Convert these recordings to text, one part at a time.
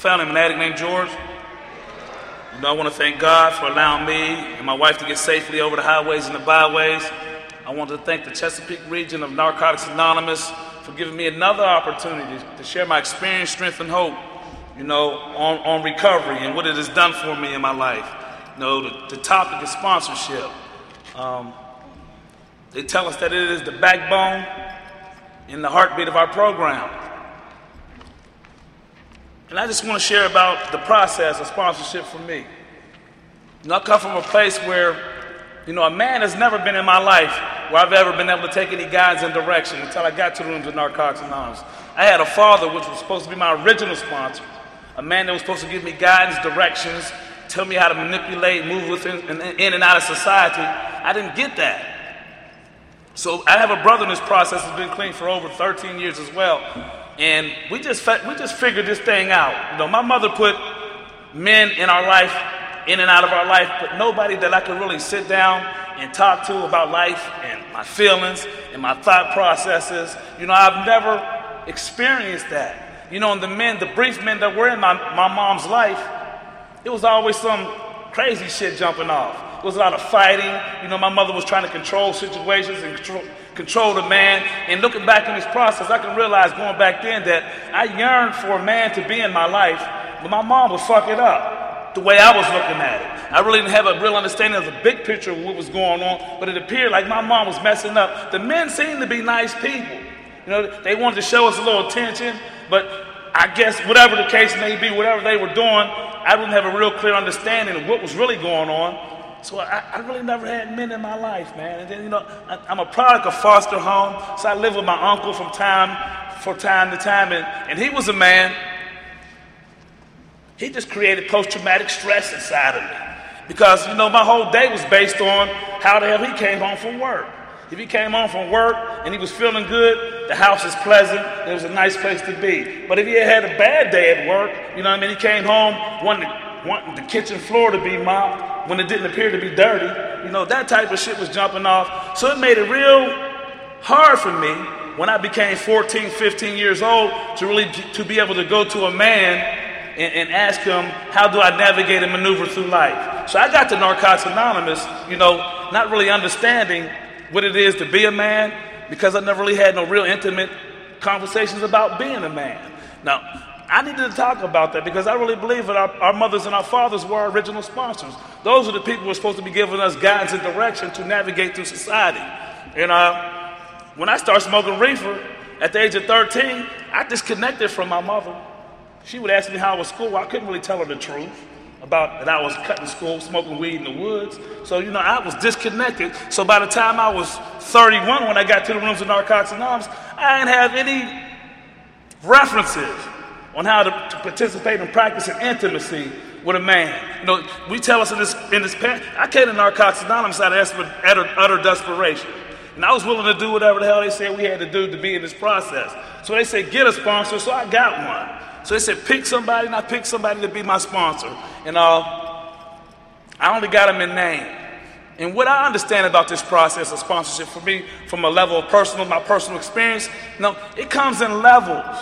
family. I'm an addict named George. You know, I want to thank God for allowing me and my wife to get safely over the highways and the byways. I want to thank the Chesapeake region of Narcotics Anonymous for giving me another opportunity to share my experience, strength, and hope, you know, on recovery and what it has done for me in my life. You know, the topic is sponsorship. They tell us that it is the backbone and the heartbeat of our program. And I just want to share about the process of sponsorship for me. You know, I come from a place where, you know, a man has never been in my life where I've ever been able to take any guidance and direction until I got to the rooms of Narcotics Anonymous. I had a father which was supposed to be my original sponsor, a man that was supposed to give me guidance, directions, tell me how to manipulate, move within, in and out of society. I didn't get that. So I have a brother in this process who's been clean for over 13 years as well. And we just figured this thing out. You know, my mother put men in our life, in and out of our life, but nobody that I could really sit down and talk to about life and my feelings and my thought processes. You know, I've never experienced that. You know, and the brief men that were in my mom's life, it was always some crazy shit jumping off. There was a lot of fighting. You know, my mother was trying to control situations and control the man. And looking back in this process, I can realize going back then that I yearned for a man to be in my life, but my mom would fuck it up the way I was looking at it. I really didn't have a real understanding of the big picture of what was going on, but it appeared like my mom was messing up. The men seemed to be nice people. You know, they wanted to show us a little attention, but I guess whatever the case may be, whatever they were doing, I didn't have a real clear understanding of what was really going on. So I really never had men in my life, man. And then, you know, I'm a product of foster home. So I lived with my uncle from time to time. And he was a man. He just created post-traumatic stress inside of me. Because, you know, my whole day was based on how the hell he came home from work. If he came home from work and he was feeling good, the house is pleasant, it was a nice place to be. But if he had a bad day at work, you know what I mean, he came home wanting the kitchen floor to be mopped when it didn't appear to be dirty. You know, that type of shit was jumping off. So it made it real hard for me when I became 14, 15 years old to be able to go to a man and ask him, how do I navigate and maneuver through life? So I got to Narcotics Anonymous, you know, not really understanding what it is to be a man, because I never really had no real intimate conversations about being a man. Now, I needed to talk about that because I really believe that our mothers and our fathers were our original sponsors. Those are the people who were supposed to be giving us guidance and direction to navigate through society. And when I started smoking reefer at the age of 13, I disconnected from my mother. She would ask me how I was school. I couldn't really tell her the truth about that I was cutting school, smoking weed in the woods. So, you know, I was disconnected. So by the time I was 31, when I got to the rooms of Narcotics Anonymous, I didn't have any references on how to participate in practicing intimacy with a man. You know, we tell us in this past, I came to Narcotics Anonymous out of utter desperation. And I was willing to do whatever the hell they said we had to do to be in this process. So they said, get a sponsor, so I got one. So they said, pick somebody, and I picked somebody to be my sponsor. And I only got him in name. And what I understand about this process of sponsorship for me, from a level of my personal experience, you know, it comes in levels.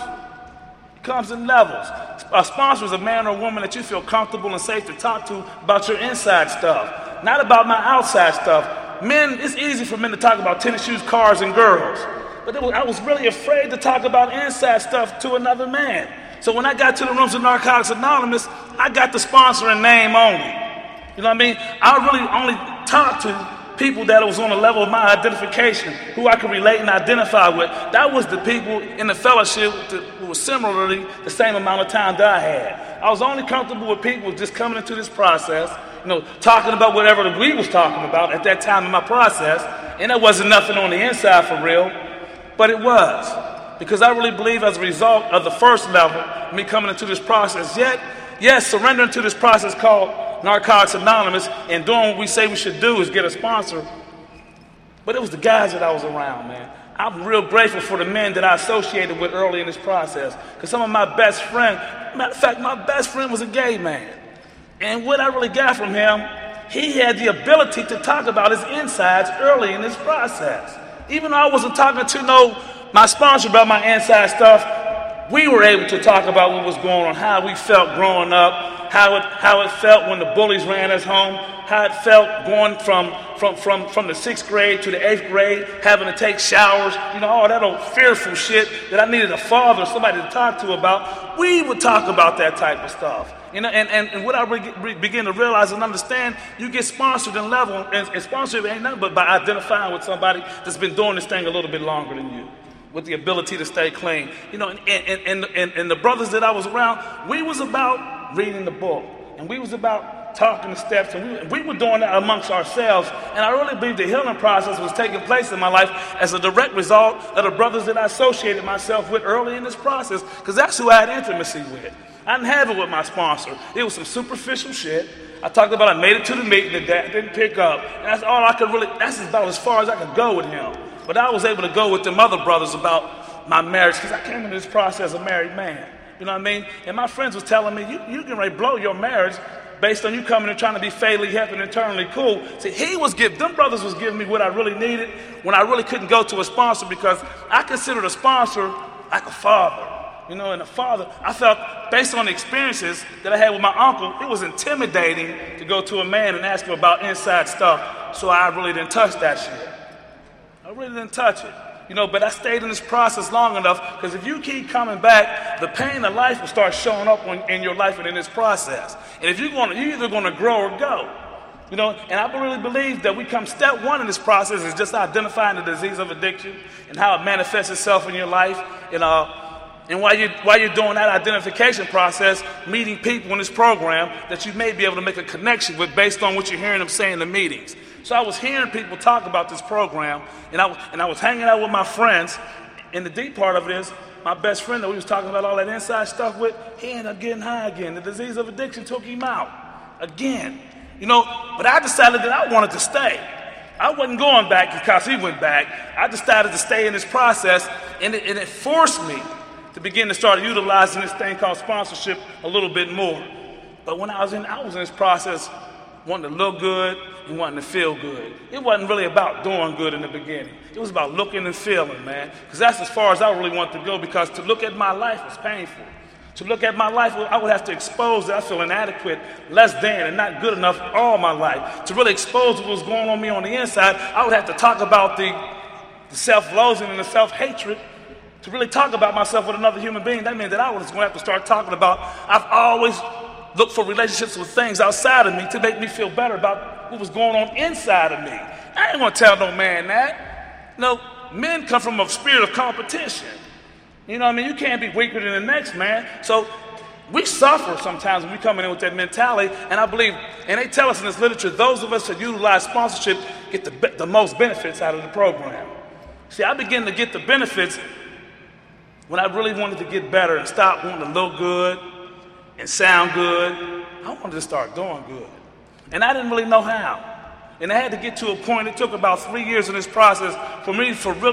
A sponsor is a man or woman that you feel comfortable and safe to talk to about your inside stuff, not about my outside stuff. Men, it's easy for men to talk about tennis shoes, cars, and girls. But I was really afraid to talk about inside stuff to another man. So when I got to the rooms of Narcotics Anonymous, I got the sponsor in name only. You know what I mean? I really only talked to people that was on the level of my identification, who I could relate and identify with. That was the people in the fellowship who were similarly the same amount of time that I had. I was only comfortable with people just coming into this process, you know, talking about whatever we was talking about at that time in my process, and there wasn't nothing on the inside for real, but it was. Because I really believe as a result of the first level, me coming into this process, surrendering to this process called Narcotics Anonymous and doing what we say we should do is get a sponsor. But it was the guys that I was around, man. I'm real grateful for the men that I associated with early in this process. Because some of my best friends, matter of fact, my best friend was a gay man. And what I really got from him, he had the ability to talk about his insides early in this process. Even though I wasn't talking to my sponsor about my inside stuff, we were able to talk about what was going on, how we felt growing up, how it felt when the bullies ran us home, how it felt going from the 6th grade to the 8th grade, having to take showers, all that old fearful shit that I needed a father, somebody to talk to about. We would talk about that type of stuff. And what I begin to realize and understand, you get sponsored and level, and sponsored ain't nothing but by identifying with somebody that's been doing this thing a little bit longer than you, with the ability to stay clean. And the brothers that I was around, we was about reading the book, and we was about talking the steps, and we were doing that amongst ourselves. And I really believe the healing process was taking place in my life as a direct result of the brothers that I associated myself with early in this process, because that's who I had intimacy with. I didn't have it with my sponsor. It was some superficial shit. I talked about I made it to the meeting, the dad didn't pick up. And that's all I could really, that's about as far as I could go with him. But I was able to go with them other brothers about my marriage, because I came into this process a married man. You know what I mean? And my friends was telling me, you can really blow your marriage based on you coming and trying to be fatally happy and internally cool. See, them brothers was giving me what I really needed when I really couldn't go to a sponsor, because I considered a sponsor like a father. And a father, I felt, based on the experiences that I had with my uncle, it was intimidating to go to a man and ask him about inside stuff. So I really didn't touch that shit. I really didn't touch it. But I stayed in this process long enough, because if you keep coming back, the pain of life will start showing up in your life and in this process. And if you're either going to grow or go. And I really believe that we come step one in this process is just identifying the disease of addiction and how it manifests itself in your life. And while you're doing that identification process, meeting people in this program that you may be able to make a connection with based on what you're hearing them say in the meetings. So I was hearing people talk about this program, and I was hanging out with my friends. And the deep part of it is, my best friend that we was talking about all that inside stuff with, he ended up getting high again. The disease of addiction took him out again. But I decided that I wanted to stay. I wasn't going back because he went back. I decided to stay in this process, and it forced me to begin to start utilizing this thing called sponsorship a little bit more. But when I was in this process, wanting to look good and wanting to feel good. It wasn't really about doing good in the beginning. It was about looking and feeling, man. Because that's as far as I really wanted to go, because to look at my life was painful. To look at my life, I would have to expose that I feel inadequate, less than, and not good enough all my life. To really expose what was going on me on the inside, I would have to talk about the self-loathing and the self-hatred. To really talk about myself with another human being, that meant that I was going to have to start talking about, I've always looked for relationships with things outside of me to make me feel better about what was going on inside of me. I ain't going to tell no man that. Men come from a spirit of competition. You can't be weaker than the next man. So we suffer sometimes when we come in with that mentality, and I believe, and they tell us in this literature, those of us that utilize sponsorship get the most benefits out of the program. See, I began to get the benefits when I really wanted to get better and stop wanting to look good and sound good. I wanted to start doing good. And I didn't really know how. And I had to get to a point, it took about 3 years in this process for me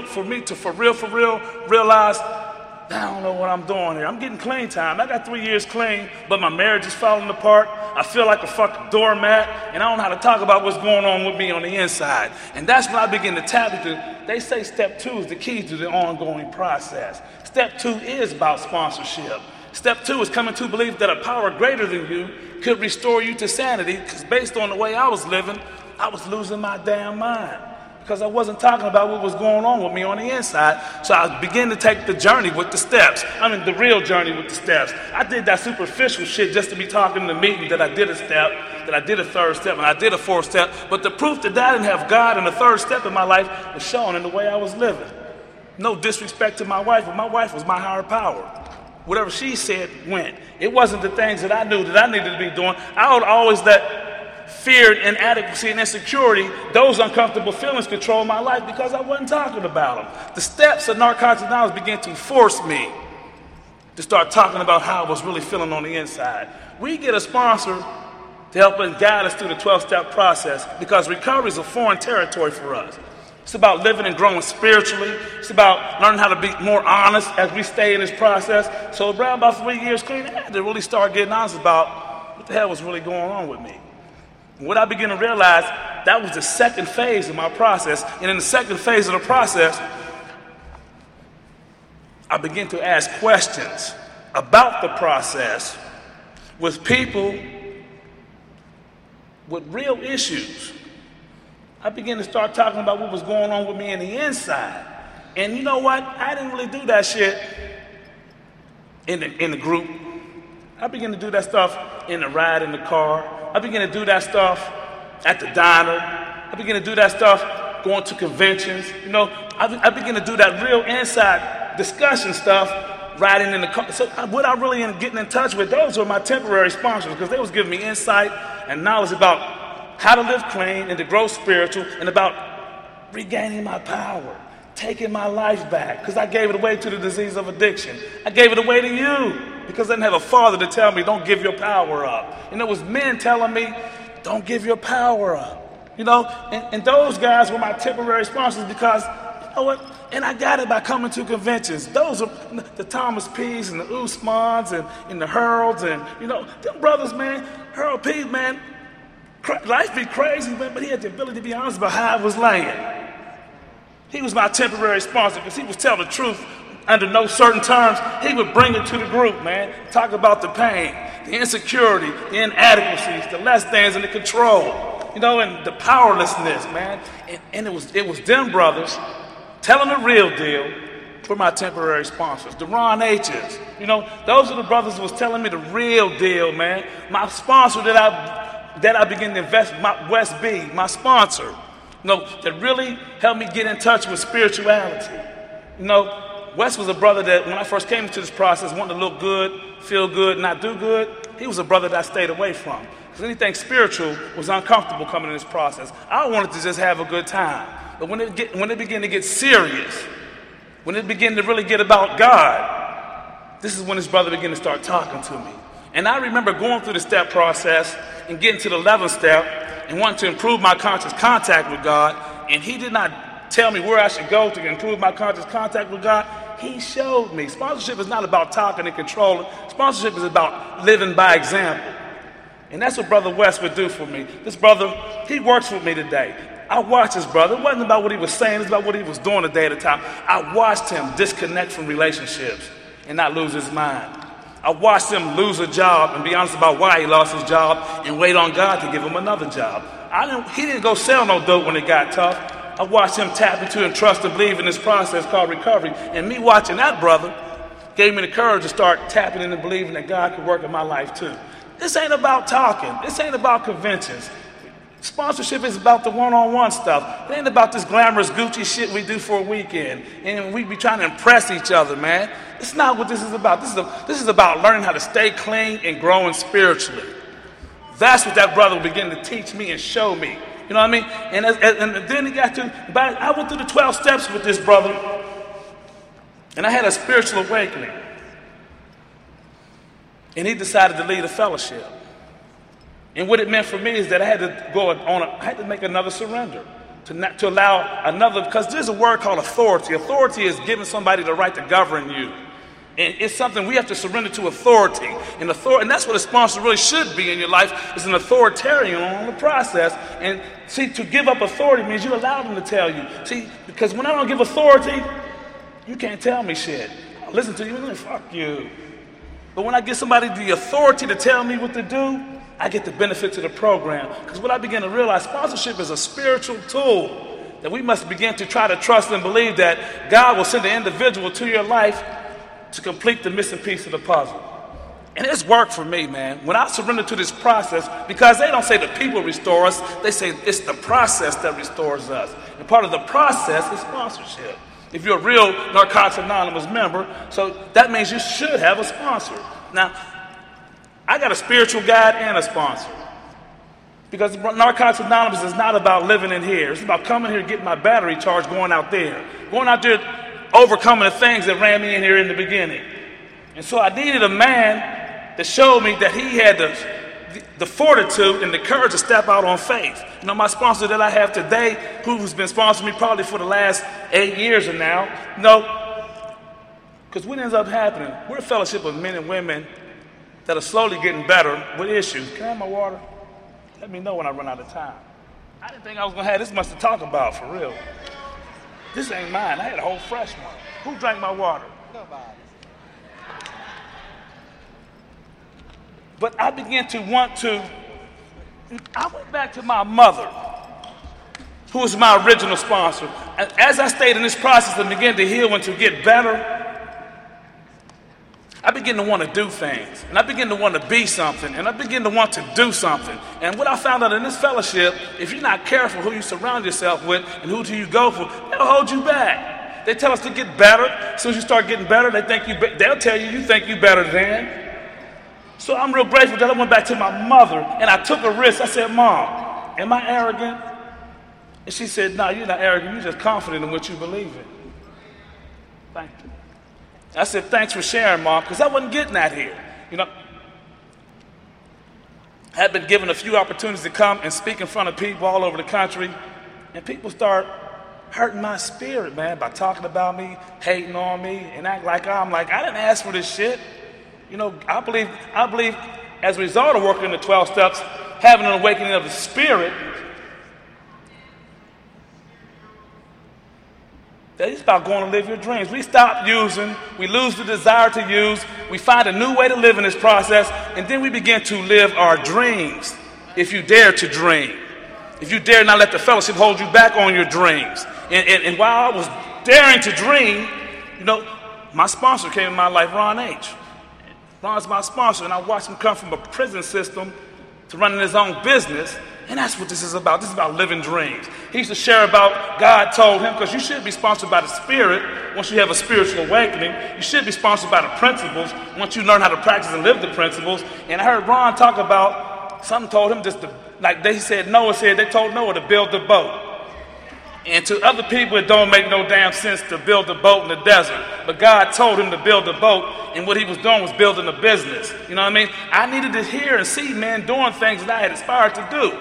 to realize, I don't know what I'm doing here. I'm getting clean time. I got 3 years clean, but my marriage is falling apart. I feel like a fucking doormat, and I don't know how to talk about what's going on with me on the inside. And that's when I begin to tap into, they say step 2 is the key to the ongoing process. Step 2 is about sponsorship. Step 2 is coming to believe that a power greater than you could restore you to sanity, because based on the way I was living, I was losing my damn mind. Because I wasn't talking about what was going on with me on the inside. So I began to take the journey with the steps. The real journey with the steps. I did that superficial shit just to be talking in the meeting that I did a step, that I did a third step, and I did a fourth step. But the proof that I didn't have God in the third step in my life was shown in the way I was living. No disrespect to my wife, but my wife was my higher power. Whatever she said went. It wasn't the things that I knew that I needed to be doing. I would always let fear, inadequacy, and insecurity, those uncomfortable feelings control my life because I wasn't talking about them. The steps of Narcotics Anonymous began to force me to start talking about how I was really feeling on the inside. We get a sponsor to help and guide us through the 12-step process, because recovery is a foreign territory for us. It's about living and growing spiritually. It's about learning how to be more honest as we stay in this process. So around about 3 years clean, I had to really start getting honest about what the hell was really going on with me. And what I began to realize, that was the second phase of my process. And in the second phase of the process, I began to ask questions about the process with people with real issues. I began to start talking about what was going on with me in the inside. And you know what? I didn't really do that shit in the group. I began to do that stuff in the ride in the car. I began to do that stuff at the diner. I began to do that stuff going to conventions. You know, I began to do that real inside discussion stuff riding in the car. So what I really ended up getting in touch with, those were my temporary sponsors, because they was giving me insight and knowledge about how to live clean and to grow spiritual and about regaining my power, taking my life back, because I gave it away to the disease of addiction. I gave it away to you because I didn't have a father to tell me, don't give your power up. And it was men telling me, don't give your power up. You know, and those guys were my temporary sponsors because, you know what, and I got it by coming to conventions. Those are the Thomas P's and the Usmans and the Hurls and, you know, them brothers, man. Hurl P, man, life be crazy, man, but he had the ability to be honest about how I was laying. He was my temporary sponsor because he was telling the truth under no certain terms. He would bring it to the group, man. Talk about the pain, the insecurity, the inadequacies, the less thans, and the control. You know, and the powerlessness, man. And it was them brothers telling the real deal for my temporary sponsors, the Ron H's. You know, those are the brothers who was telling me the real deal, man. My sponsor that I began to invest, my West B, my sponsor, you know, that really helped me get in touch with spirituality. You know, Wes was a brother that when I first came into this process, wanted to look good, feel good, not do good. He was a brother that I stayed away from. Because anything spiritual was uncomfortable coming in this process. I wanted to just have a good time. But when it began to get serious, when it began to really get about God, this is when his brother began to start talking to me. And I remember going through the step process and getting to the 11th step and wanting to improve my conscious contact with God. And he did not tell me where I should go to improve my conscious contact with God. He showed me. Sponsorship is not about talking and controlling. Sponsorship is about living by example. And that's what Brother West would do for me. This brother, he works with me today. I watched this brother. It wasn't about what he was saying. It was about what he was doing a day at a time. I watched him disconnect from relationships and not lose his mind. I watched him lose a job and be honest about why he lost his job and wait on God to give him another job. He didn't go sell no dope when it got tough. I watched him tap into and trust and believe in this process called recovery. And me watching that brother gave me the courage to start tapping in and believing that God could work in my life too. This ain't about talking. This ain't about conventions. Sponsorship is about the one-on-one stuff. It ain't about this glamorous Gucci shit we do for a weekend. And we be trying to impress each other, man. It's not what this is about. This is about learning how to stay clean and growing spiritually. That's what that brother began to teach me and show me. You know what I mean? And then he got to, I went through the 12 steps with this brother. And I had a spiritual awakening. And he decided to lead a fellowship. And what it meant for me is that I had to make another surrender to allow another, because there's a word called authority. Authority is giving somebody the right to govern you. And it's something we have to surrender to authority. And that's what a sponsor really should be in your life, is an authoritarian on the process. And see, to give up authority means you allow them to tell you. See, because when I don't give authority, you can't tell me shit. I'll listen to you and like, fuck you. But when I give somebody the authority to tell me what to do, I get the benefit to the program. Because what I began to realize, sponsorship is a spiritual tool that we must begin to try to trust and believe that God will send an individual to your life to complete the missing piece of the puzzle. And it's worked for me, man. When I surrender to this process, because they don't say the people restore us, they say it's the process that restores us. And part of the process is sponsorship. If you're a real Narcotics Anonymous member, so that means you should have a sponsor. Now, I got a spiritual guide and a sponsor. Because Narcotics Anonymous is not about living in here. It's about coming here, getting my battery charged, going out there. Going out there, overcoming the things that ran me in here in the beginning. And so I needed a man that showed me that he had the fortitude and the courage to step out on faith. You know, my sponsor that I have today, who's been sponsoring me probably for the last 8 years or now, because what ends up happening, we're a fellowship of men and women that are slowly getting better with issues. Can I have my water? Let me know when I run out of time. I didn't think I was going to have this much to talk about, for real. This ain't mine. I had a whole fresh one. Who drank my water? But I began to I went back to my mother, who was my original sponsor. And as I stayed in this process and began to heal and to get better, I began to want to do things, and I began to want to be something, and I began to want to do something. And what I found out in this fellowship, if you're not careful who you surround yourself with and who do you go for, they'll hold you back. They tell us to get better. As soon as you start getting better, they'll tell you think you better than. So I'm real grateful that I went back to my mother, and I took a risk. I said, Mom, am I arrogant? And she said, no, you're not arrogant. You're just confident in what you believe in. Thank you. I said, thanks for sharing, Mom, because I wasn't getting that here. You know, I had been given a few opportunities to come and speak in front of people all over the country, and people start hurting my spirit, man, by talking about me, hating on me, and act like I didn't ask for this shit. You know, I believe as a result of working in the 12 steps, having an awakening of the spirit, that it's about going to live your dreams. We stop using, we lose the desire to use, we find a new way to live in this process, and then we begin to live our dreams. If you dare to dream, if you dare not let the fellowship hold you back on your dreams. And while I was daring to dream, you know, my sponsor came in my life, Ron H. Ron's my sponsor, and I watched him come from a prison system to running his own business. And that's what this is about. This is about living dreams. He used to share about God told him, because you should be sponsored by the Spirit once you have a spiritual awakening. You should be sponsored by the principles once you learn how to practice and live the principles. And I heard Ron talk about, something told him they said they told Noah to build the boat. And to other people, it don't make no damn sense to build a boat in the desert. But God told him to build a boat, and what he was doing was building a business. You know what I mean? I needed to hear and see men doing things that I had aspired to do.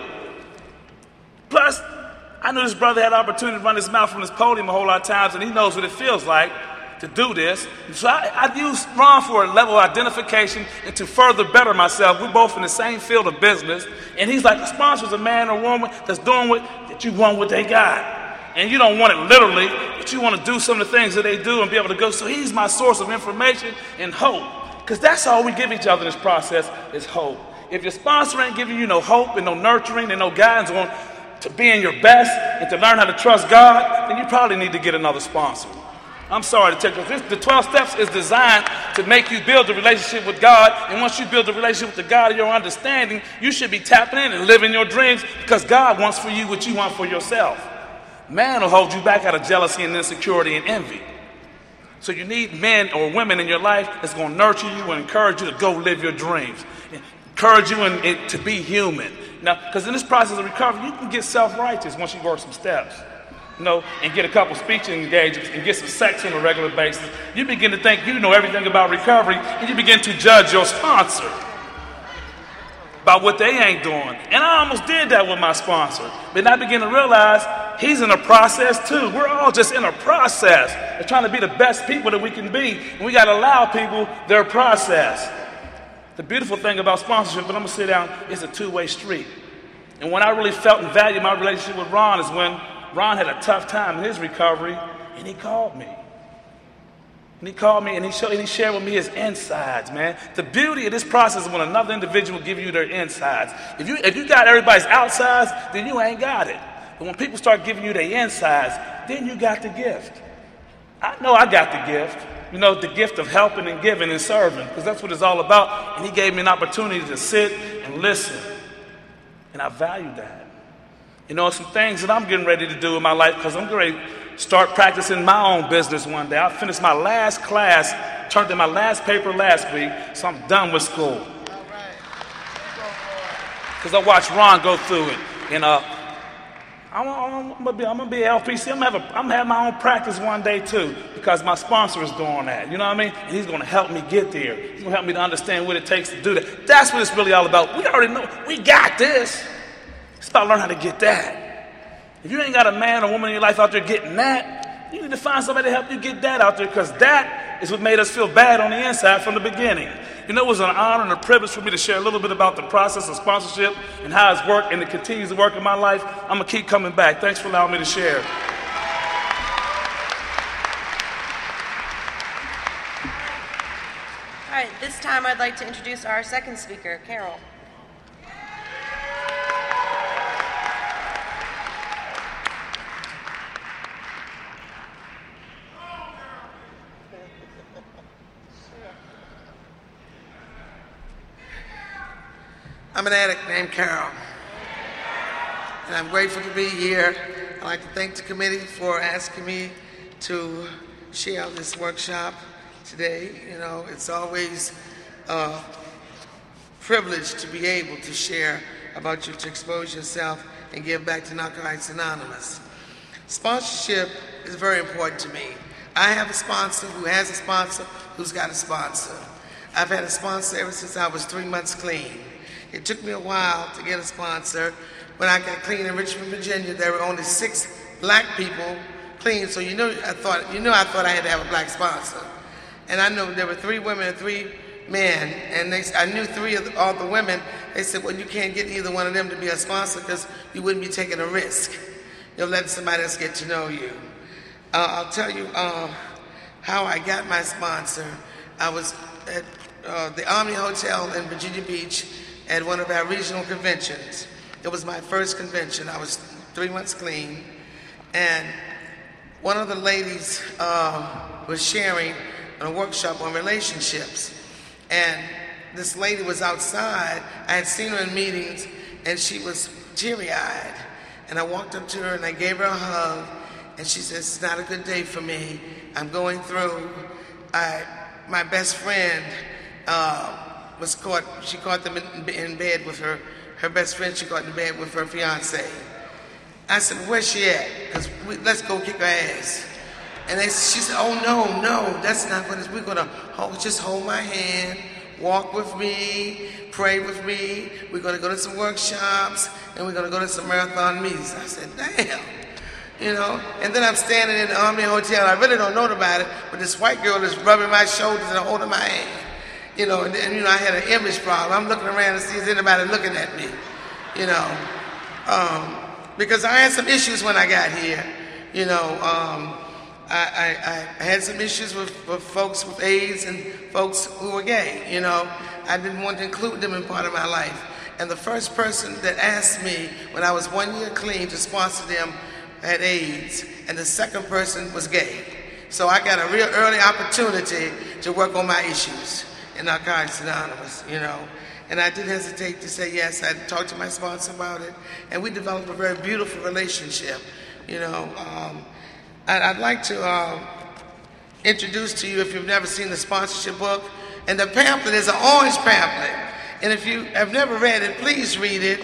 Plus, I knew this brother had the opportunity to run his mouth from this podium a whole lot of times, and he knows what it feels like to do this. So I used Ron for a level of identification and to further better myself. We're both in the same field of business, and he's like, the sponsor's a man or woman that's doing that you want what they got. And you don't want it literally, but you want to do some of the things that they do and be able to go. So he's my source of information and hope, because that's all we give each other in this process is hope. If your sponsor ain't giving you no hope and no nurturing and no guidance on to being your best and to learn how to trust God, then you probably need to get another sponsor. I'm sorry to take this. The 12 steps is designed to make you build a relationship with God. And once you build a relationship with the God of your understanding, you should be tapping in and living your dreams, because God wants for you what you want for yourself. Man will hold you back out of jealousy and insecurity and envy. So you need men or women in your life that's going to nurture you and encourage you to go live your dreams. Encourage you to be human. Now, because in this process of recovery, you can get self-righteous once you work some steps. You know, and get a couple speaking engagements and get some sex on a regular basis. You begin to think you know everything about recovery, and you begin to judge your sponsor about what they ain't doing. And I almost did that with my sponsor. But I began to realize he's in a process too. We're all just in a process of trying to be the best people that we can be. And we got to allow people their process. The beautiful thing about sponsorship, but I'm going to sit down, it's a two-way street. And when I really felt and valued my relationship with Ron is when Ron had a tough time in his recovery, and he called me. And he called me and he shared with me his insides, man. The beauty of this process is when another individual give you their insides. If you got everybody's outsides, then you ain't got it. But when people start giving you their insides, then you got the gift. I know I got the gift. You know, the gift of helping and giving and serving, because that's what it's all about. And he gave me an opportunity to sit and listen. And I value that. You know, some things that I'm getting ready to do in my life, because I'm going to start practicing my own business one day. I finished my last class, turned in my last paper last week, so I'm done with school. Because I watched Ron go through it. And I'm gonna be an LPC. I'm gonna have my own practice one day too, because my sponsor is doing that. You know what I mean? And he's gonna help me get there. He's gonna help me to understand what it takes to do that. That's what it's really all about. We already know we got this. It's about learning how to get that. If you ain't got a man or woman in your life out there getting that, you need to find somebody to help you get that out there, because that is what made us feel bad on the inside from the beginning. You know, it was an honor and a privilege for me to share a little bit about the process of sponsorship and how it's worked, and it continues to work in my life. I'm going to keep coming back. Thanks for allowing me to share. All right, this time I'd like to introduce our second speaker, Carol. I'm an addict named Carol, and I'm grateful to be here. I'd like to thank the committee for asking me to share this workshop today. You know, it's always a privilege to be able to share about you, to expose yourself and give back to Narcotics Anonymous. Sponsorship is very important to me. I have a sponsor who has a sponsor who's got a sponsor. I've had a sponsor ever since I was 3 months clean. It took me a while to get a sponsor. When I got clean in Richmond, Virginia, there were only 6 black people clean, so I thought I had to have a black sponsor. And I knew there were 3 women and 3 men, and I knew all the women. They said, well, you can't get either one of them to be a sponsor because you wouldn't be taking a risk. You're letting somebody else get to know you. I'll tell you how I got my sponsor. I was at the Omni Hotel in Virginia Beach at one of our regional conventions. It was my first convention. I was 3 months clean, and one of the ladies was sharing a workshop on relationships, and this lady was outside. I had seen her in meetings, and she was teary-eyed, and I walked up to her and I gave her a hug, and she said, it's not a good day for me. I'm going through. My best friend was caught. She caught them in bed with her best friend. She caught in bed with her fiance. I said, where's she at? Because let's go kick her ass. And she said, oh, no, that's not what it is. We're going to just hold my hand, walk with me, pray with me. We're going to go to some workshops, and we're going to go to some marathon meetings. I said, damn. You know, and then I'm standing in the Omni Hotel. I really don't know about it, but this white girl is rubbing my shoulders and holding my hand. You know, and I had an image problem. I'm looking around to see if anybody looking at me, you know, because I had some issues when I got here. You know, I had some issues with folks with AIDS and folks who were gay. You know, I didn't want to include them in part of my life. And the first person that asked me when I was 1 year clean to sponsor them had AIDS, and the second person was gay. So I got a real early opportunity to work on my issues in Narcotics Anonymous, you know. And I didn't hesitate to say yes. I talked to my sponsor about it, and we developed a very beautiful relationship, you know. I'd like to introduce to you, if you've never seen the sponsorship book, and the pamphlet is an orange pamphlet. And if you have never read it, please read it.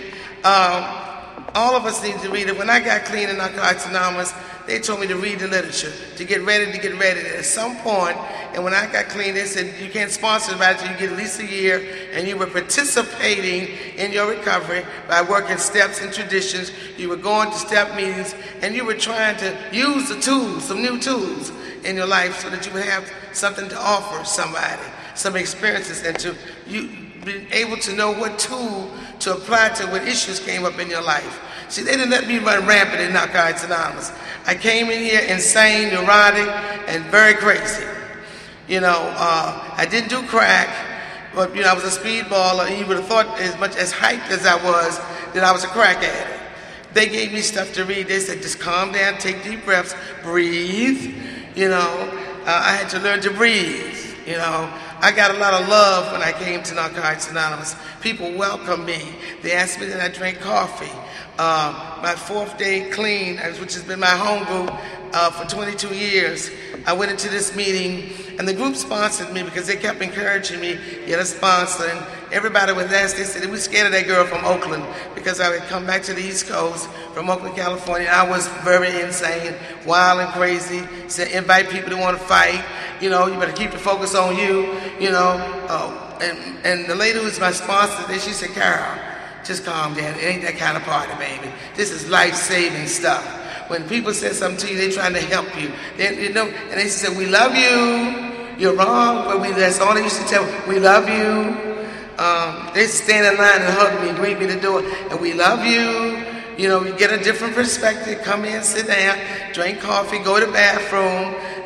All of us need to read it. When I got clean in Narcotics Anonymous, they told me to read the literature, to get ready. At some point, and when I got clean, they said, you can't sponsor it until you get at least a year, and you were participating in your recovery by working steps and traditions. You were going to step meetings, and you were trying to use the tools, some new tools in your life so that you would have something to offer somebody, some experiences, and to you be able to know what tool to apply to when issues came up in your life. See, they didn't let me run rampant in Narcotics Anonymous. I came in here insane, neurotic, and very crazy. You know, I didn't do crack, but, you know, I was a speedballer, and you would have thought, as much as hyped as I was, that I was a crack addict. They gave me stuff to read. They said, just calm down, take deep breaths, breathe. You know, I had to learn to breathe, you know. I got a lot of love when I came to Narcotics Anonymous. People welcomed me. They asked me that I drink coffee. My 4th day clean, which has been my home group for 22 years, I went into this meeting, and the group sponsored me because they kept encouraging me, get a sponsor. And everybody was asked, they said, we're scared of that girl from Oakland, because I had come back to the East Coast from Oakland, California. I was very insane, wild and crazy. Said, invite people to want to fight. You know, you better keep the focus on you, you know. And the lady who's my sponsor, she said, Carol, just calm down. It ain't that kind of party, baby. This is life-saving stuff. When people say something to you, they're trying to help you. You know, and they said, we love you. You're wrong, but that's all they used to tell me. We love you. They used to stand in line and hug me and greet me at the door. And we love you. You know, you get a different perspective. Come in, sit down, drink coffee, go to the bathroom.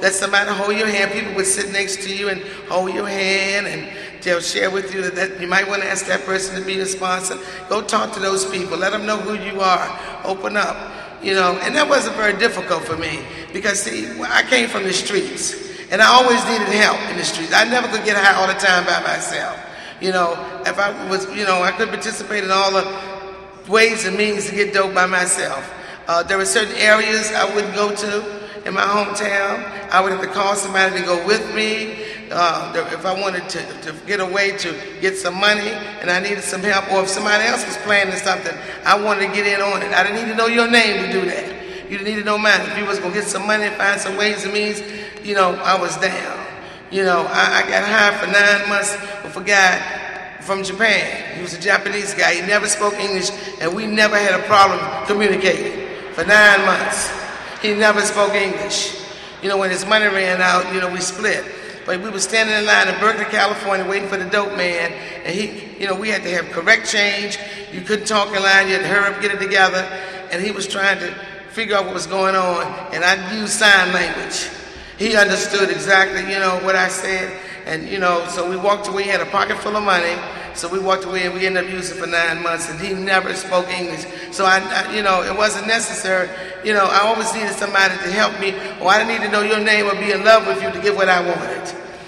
let somebody hold your hand. People would sit next to you and hold your hand, and they'll share with you that you might want to ask that person to be a sponsor. Go talk to those people. Let them know who you are. Open up, And that wasn't very difficult for me because, see, I came from the streets, and I always needed help in the streets. I never could get high all the time by myself. If I was, I could participate in all the ways and means to get dope by myself. There were certain areas I wouldn't go to in my hometown. I would have to call somebody to go with me. If I wanted to get away to get some money and I needed some help, or if somebody else was planning something, I wanted to get in on it. I didn't need to know your name to do that. You didn't need to know mine. If you was going to get some money, find some ways and means, I was down. I got hired for 9 months with a guy from Japan. He was a Japanese guy. He never spoke English, and we never had a problem communicating for 9 months. He never spoke English. When his money ran out, we split. But we were standing in line in Berkeley, California, waiting for the dope man, and we had to have correct change. You couldn't talk in line. You had to hurry up, get it together. And he was trying to figure out what was going on, and I used sign language. He understood exactly, what I said. And, so we walked away. He had a pocket full of money. So we walked away, and we ended up using it for 9 months. And he never spoke English. So, it wasn't necessary. I always needed somebody to help me. Or I didn't need to know your name or be in love with you to get what I wanted.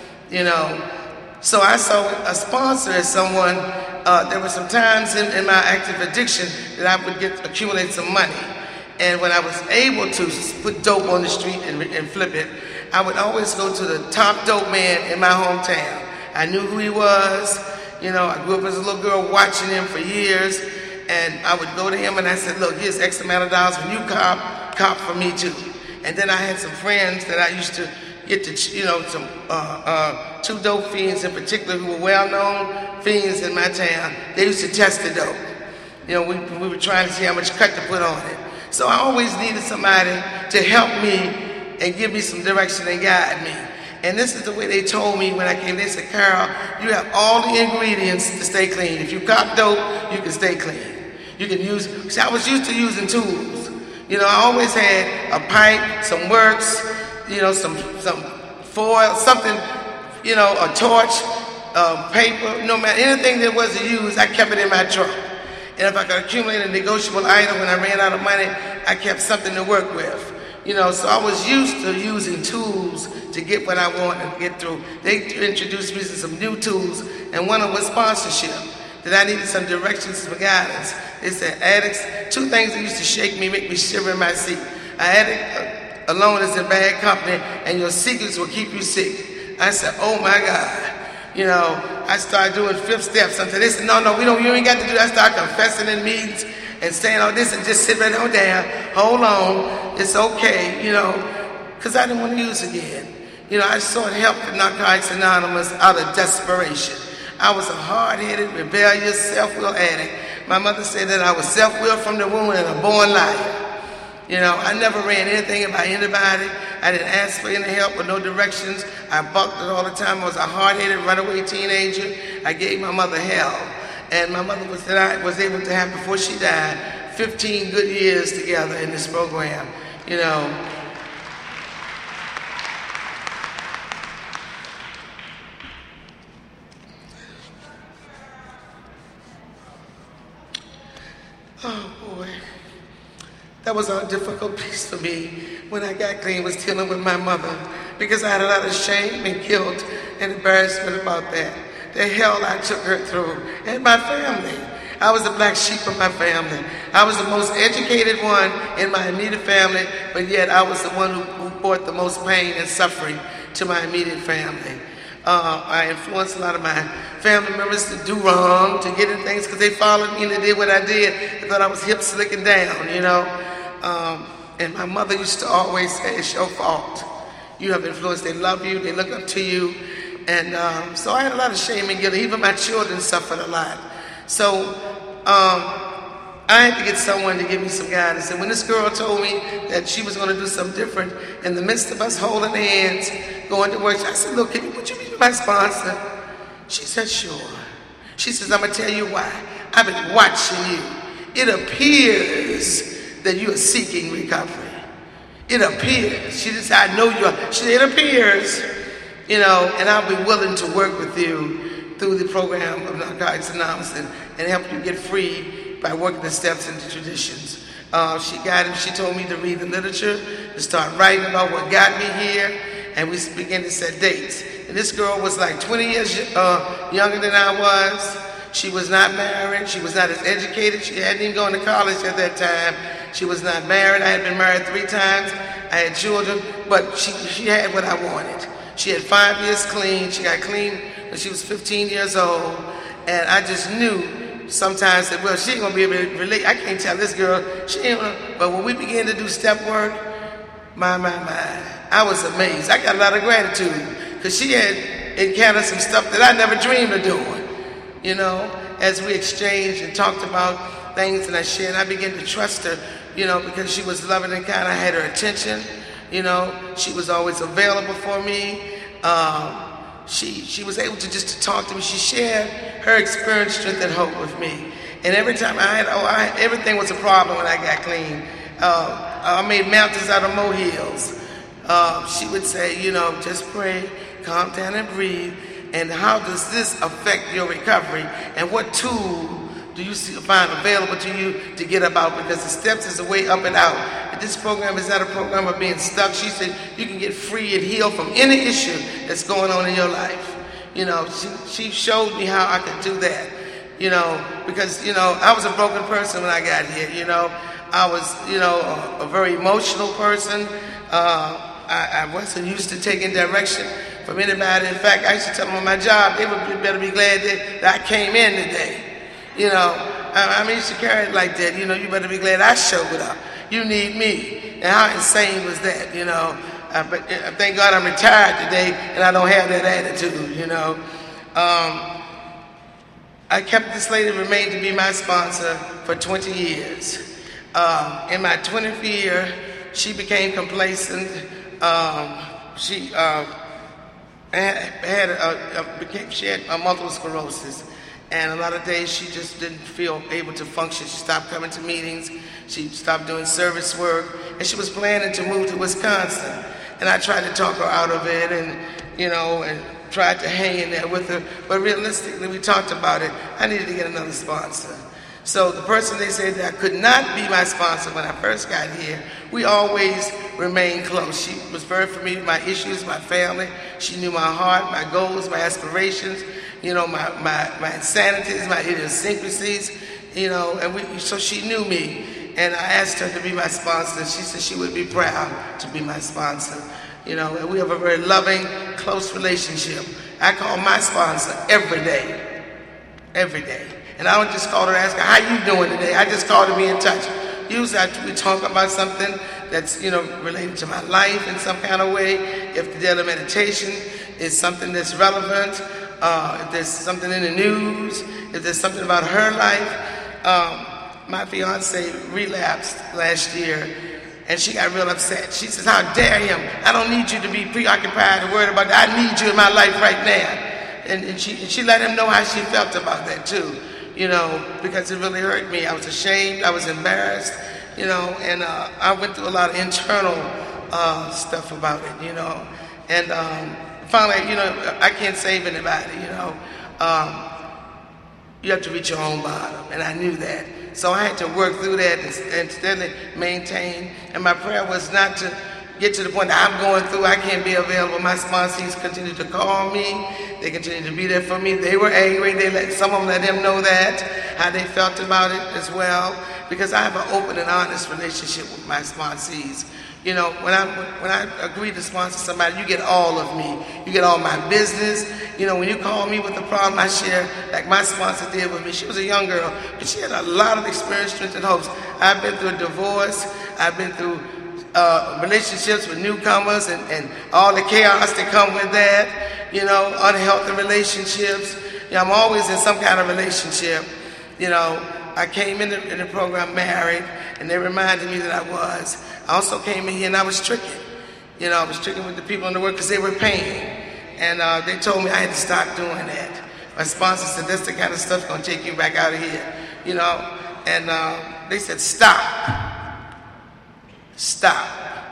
So I saw a sponsor as someone. There were some times in my active addiction that I would accumulate some money. And when I was able to put dope on the street and flip it, I would always go to the top dope man in my hometown. I knew who he was. I grew up as a little girl watching him for years. And I would go to him and I said, look, here's X amount of dollars. When you cop for me too. And then I had some friends that I used to get to, some two dope fiends in particular who were well-known fiends in my town. They used to test the dope. We were trying to see how much cut to put on it. So I always needed somebody to help me and give me some direction and guide me. And this is the way they told me when I came. They said, Carl, you have all the ingredients to stay clean. If you cop dope, you can stay clean. You can use, see, I was used to using tools. I always had a pipe, some works, some foil, something, a torch, paper, no matter, anything that wasn't used, I kept it in my truck. And if I could accumulate a negotiable item when I ran out of money, I kept something to work with. So I was used to using tools to get what I wanted to get through. They introduced me to some new tools, and one of them was sponsorship, that I needed some directions for guidance. They said, addicts, two things that used to shake me, make me shiver in my seat. An addict alone is a bad company, and your secrets will keep you sick. I said, oh my God. I started doing 5th steps. Until they said, no, you ain't got to do that. I started confessing in meetings and saying all this and just sit right on down. Hold on. It's okay, because I didn't want to use again. I sought help from Narcotics Anonymous out of desperation. I was a hard-headed, rebellious, self-willed addict. My mother said that I was self-willed from the womb and a born liar. I never ran anything about anybody. I didn't ask for any help or no directions. I bucked it all the time. I was a hard-headed, runaway teenager. I gave my mother hell. And my mother was able to have, before she died, 15 good years together in this program. Oh boy. That was a difficult piece for me when I got clean, was dealing with my mother, because I had a lot of shame and guilt and embarrassment about that. The hell I took her through, and my family. I was the black sheep of my family. I was the most educated one in my immediate family, but yet I was the one who brought the most pain and suffering to my immediate family. I influenced a lot of my family members to do wrong, to get in things, because they followed me and they did what I did. They thought I was hip, slick, and down, And my mother used to always say, it's your fault. You have influence. They love you. They look up to you. And so I had a lot of shame and guilt. Even my children suffered a lot. So I had to get someone to give me some guidance. And when this girl told me that she was going to do something different, in the midst of us holding hands, going to work, I said, look, would you be my sponsor? She said, sure. She says, I'm going to tell you why. I've been watching you. It appears that you are seeking recovery. it appears. She didn't say, I know you are. She said, it appears, and I'll be willing to work with you through the program of Narcotics Anonymous and help you get free by working the steps and the traditions. She told me to read the literature, to start writing about what got me here, and we began to set dates. And this girl was like 20 years younger than I was. She was not married. She was not as educated. She hadn't even gone to college at that time. She was not married. I had been married 3 times. I had children, but she had what I wanted. She had 5 years clean. She got clean when she was 15 years old, and I just knew sometimes that, well, she ain't gonna be able to relate. I can't tell this girl, she ain't gonna, but when we began to do step work, my, I was amazed. I got a lot of gratitude because she had encountered some stuff that I never dreamed of doing. As we exchanged and talked about things and I shared, I began to trust her, because she was loving and kind. I had her attention, she was always available for me. She was able to talk to me. She shared her experience, strength, and hope with me. And every time everything was a problem when I got clean. I made mountains out of molehills. She would say, just pray, calm down and breathe. And how does this affect your recovery? And what tool do you find available to you to get up out? Because the steps is a way up and out. And this program is not a program of being stuck. She said you can get free and heal from any issue that's going on in your life. She showed me how I could do that. Because I was a broken person when I got here. I was a very emotional person. I wasn't used to taking direction from anybody. In fact, I used to tell them on my job, they would better be glad that I came in today. I used to carry it like that. You better be glad I showed up. You need me. And how insane was that? But thank God I'm retired today and I don't have that attitude. I kept this lady remain to be my sponsor for 20 years. In my 20th year, she became complacent. She had multiple sclerosis, and a lot of days she just didn't feel able to function. She stopped coming to meetings, she stopped doing service work, and she was planning to move to Wisconsin. And I tried to talk her out of it, and tried to hang in there with her. But realistically, we talked about it. I needed to get another sponsor. So the person they said that could not be my sponsor when I first got here, we always remained close. She was very familiar with my issues, my family. She knew my heart, my goals, my aspirations, my insanities, my idiosyncrasies, so she knew me. And I asked her to be my sponsor, and she said she would be proud to be my sponsor. And we have a very loving, close relationship. I call my sponsor every day. Every day. And I don't just call her and ask her, how you doing today? I just call her to be in touch. Usually we talk about something that's, related to my life in some kind of way. If the daily meditation is something that's relevant, if there's something in the news, if there's something about her life. My fiance relapsed last year, and she got real upset. She says, how dare him? I don't need you to be preoccupied and worried about that. I need you in my life right now. And she let him know how she felt about that too. Because it really hurt me. I was ashamed, I was embarrassed, and I went through a lot of internal stuff about it, and finally, I can't save anybody, you have to reach your own bottom, and I knew that. So I had to work through that and steadily maintain, and my prayer was not to get to the point that I'm going through, I can't be available. My sponsees continue to call me. They continue to be there for me. They were angry. Some of them let them know that, how they felt about it as well, because I have an open and honest relationship with my sponsees. When I agree to sponsor somebody, you get all of me. You get all my business. When you call me with a problem, I share, like my sponsor did with me. She was a young girl, but she had a lot of experience, strength, and hopes. I've been through a divorce. I've been through relationships with newcomers and all the chaos that come with that, unhealthy relationships. I'm always in some kind of relationship. I came in the program married, and they reminded me that I was. I also came in here and I was stricken. I was stricken with the people in the work because they were paying. And they told me I had to stop doing that. My sponsor said, that's the kind of stuff going to take you back out of here. And they said, stop.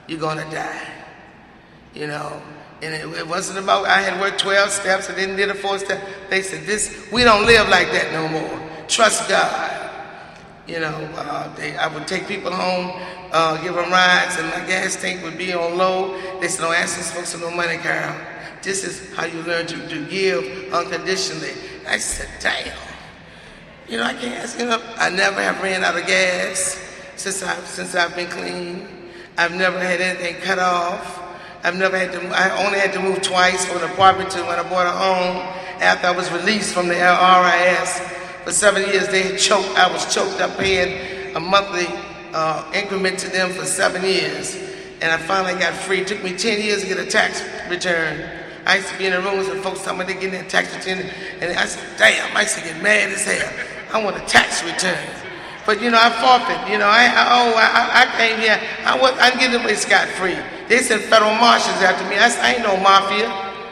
you're going to die. You know, and it wasn't about, I had worked 12 steps and then did a 4 step. They said, we don't live like that no more. Trust God. You know, I would take people home, give them rides, and my gas tank would be on low. They said, don't ask these folks for no money, Carol. This is how you learn to give unconditionally. I said, damn. You know, I can't ask enough. I never have ran out of gas since I've been clean. I've never had anything cut off. I only had to move twice from an apartment to when I bought a home after I was released from the RIS. For 7 years, I was choked up paying a monthly increment to them for 7 years. And I finally got free. It took me 10 years to get a tax return. I used to be in the rooms with folks telling me they're getting their tax return. And I said, damn, I used to get mad as hell. I want a tax return. But, you know, I forfeit. You know, I came here. I'm getting away scot-free. They sent federal marshals after me. I said, I ain't no mafia.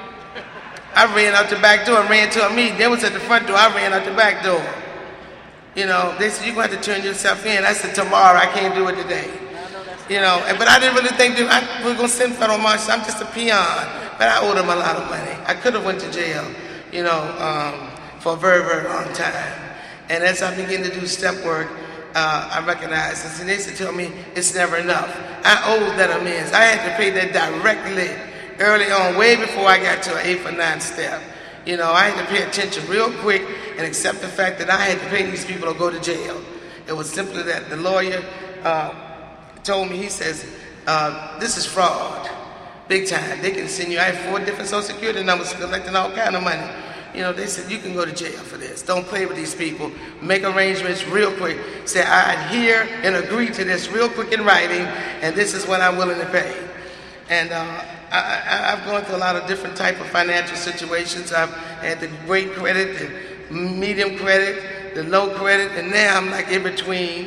I ran out the back door and ran to a meeting. They was at the front door. I ran out the back door. You know, they said, you're going to have to turn yourself in. I said, tomorrow. I can't do it today. You know, but I didn't really think that we were going to send federal marshals. I'm just a peon. But I owed them a lot of money. I could have went to jail, you know, for a very, very long time. And as I began to do step work, I recognized this. And they used to tell me, it's never enough. I owed that amends. I had to pay that directly early on, way before I got to an 8th or 9th step. You know, I had to pay attention real quick and accept the fact that I had to pay these people to go to jail. It was simply that the lawyer told me, he says, this is fraud, big time. They can send you, I had 4 different Social Security numbers collecting all kind of money. You know, they said, you can go to jail for this. Don't play with these people. Make arrangements real quick. Say, I adhere and agree to this real quick in writing, and this is what I'm willing to pay. And I've gone through a lot of different type of financial situations. I've had the great credit, the medium credit, the low credit, and now I'm like in between.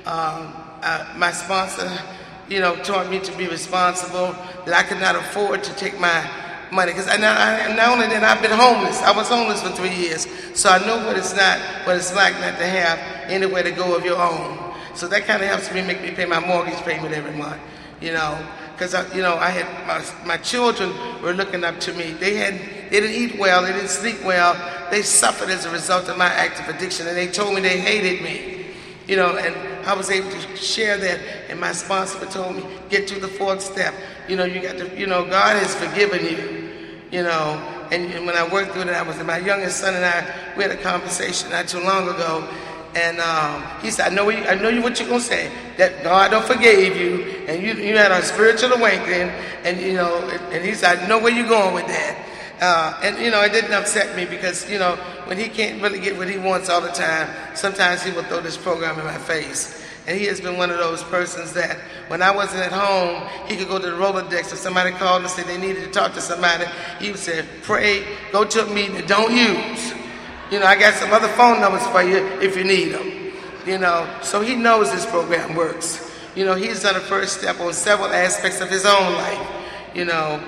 My sponsor, you know, taught me to be responsible, that I could not afford to take my money. Because not only that, I've been homeless. I was homeless for 3 years. So I know what it's like not to have anywhere to go of your own. So that kind of helps me, make me pay my mortgage payment every month, you know. Because, you know, I had my children were looking up to me. They didn't eat well. They didn't sleep well. They suffered as a result of my active addiction. And they told me they hated me, you know, and I was able to share that. And my sponsor told me, get to the 4th step. You know, you got to, you know, God has forgiven you, you know. And when I worked through that, my youngest son and I, we had a conversation not too long ago. And he said, I know what you're going to say, that God don't forgave you, and you had a spiritual awakening, and, you know, and he said, I know where you're going with that. And, you know, it didn't upset me because, you know, when he can't really get what he wants all the time, sometimes he will throw this program in my face. And he has been one of those persons that when I wasn't at home, he could go to the Rolodex. If somebody called and said they needed to talk to somebody, he would say, pray, go to a meeting, and don't use. You know, I got some other phone numbers for you if you need them. You know, so he knows this program works. You know, he's done a first step on several aspects of his own life. You know,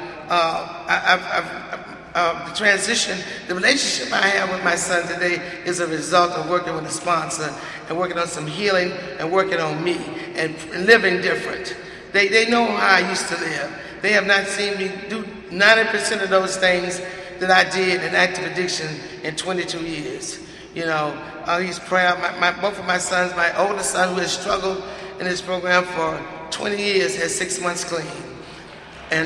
the transition, the relationship I have with my son today is a result of working with a sponsor and working on some healing and working on me and living different. They know how I used to live. They have not seen me do 90% of those things that I did in active addiction in 22 years. You know, he's proud. Both of my sons, my oldest son who has struggled in this program for 20 years has 6 months clean. And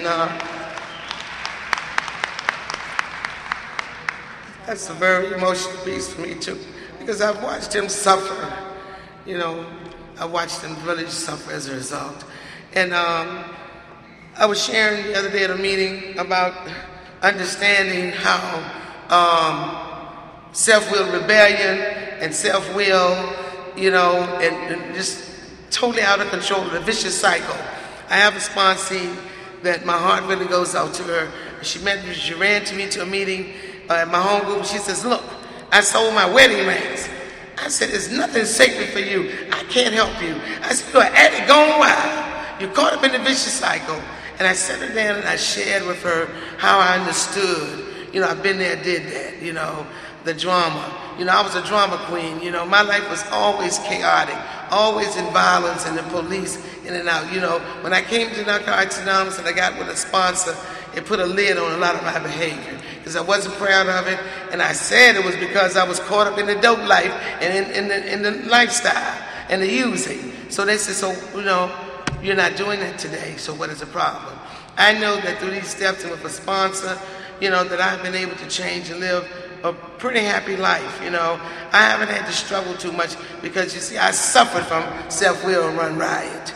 that's a very emotional piece for me too, because I've watched him suffer. You know, I watched him really suffer as a result. And I was sharing the other day at a meeting about understanding how self-will rebellion and self-will, you know, and just totally out of control, the vicious cycle. I have a sponsee that my heart really goes out to her. She ran to me to a meeting at my home group. She says, look, I sold my wedding rings. I said, there's nothing sacred for you. I can't help you. I said, you're an addict gone wild. You're caught up in the vicious cycle. And I sat her down and I shared with her how I understood. You know, I've been there, did that, you know. the drama. I was a drama queen. My life was always chaotic, always in violence and the police in and out. When I came to Narcotics Anonymous and I got with a sponsor, it put a lid on a lot of my behavior because I wasn't proud of it. And I said it was because I was caught up in the dope life and in the lifestyle and the using. So they said, you're not doing that today, so what is the problem? I know that through these steps and with a sponsor, that I've been able to change and live a pretty happy life. I haven't had to struggle too much because, you see, I suffered from self-will and run riot.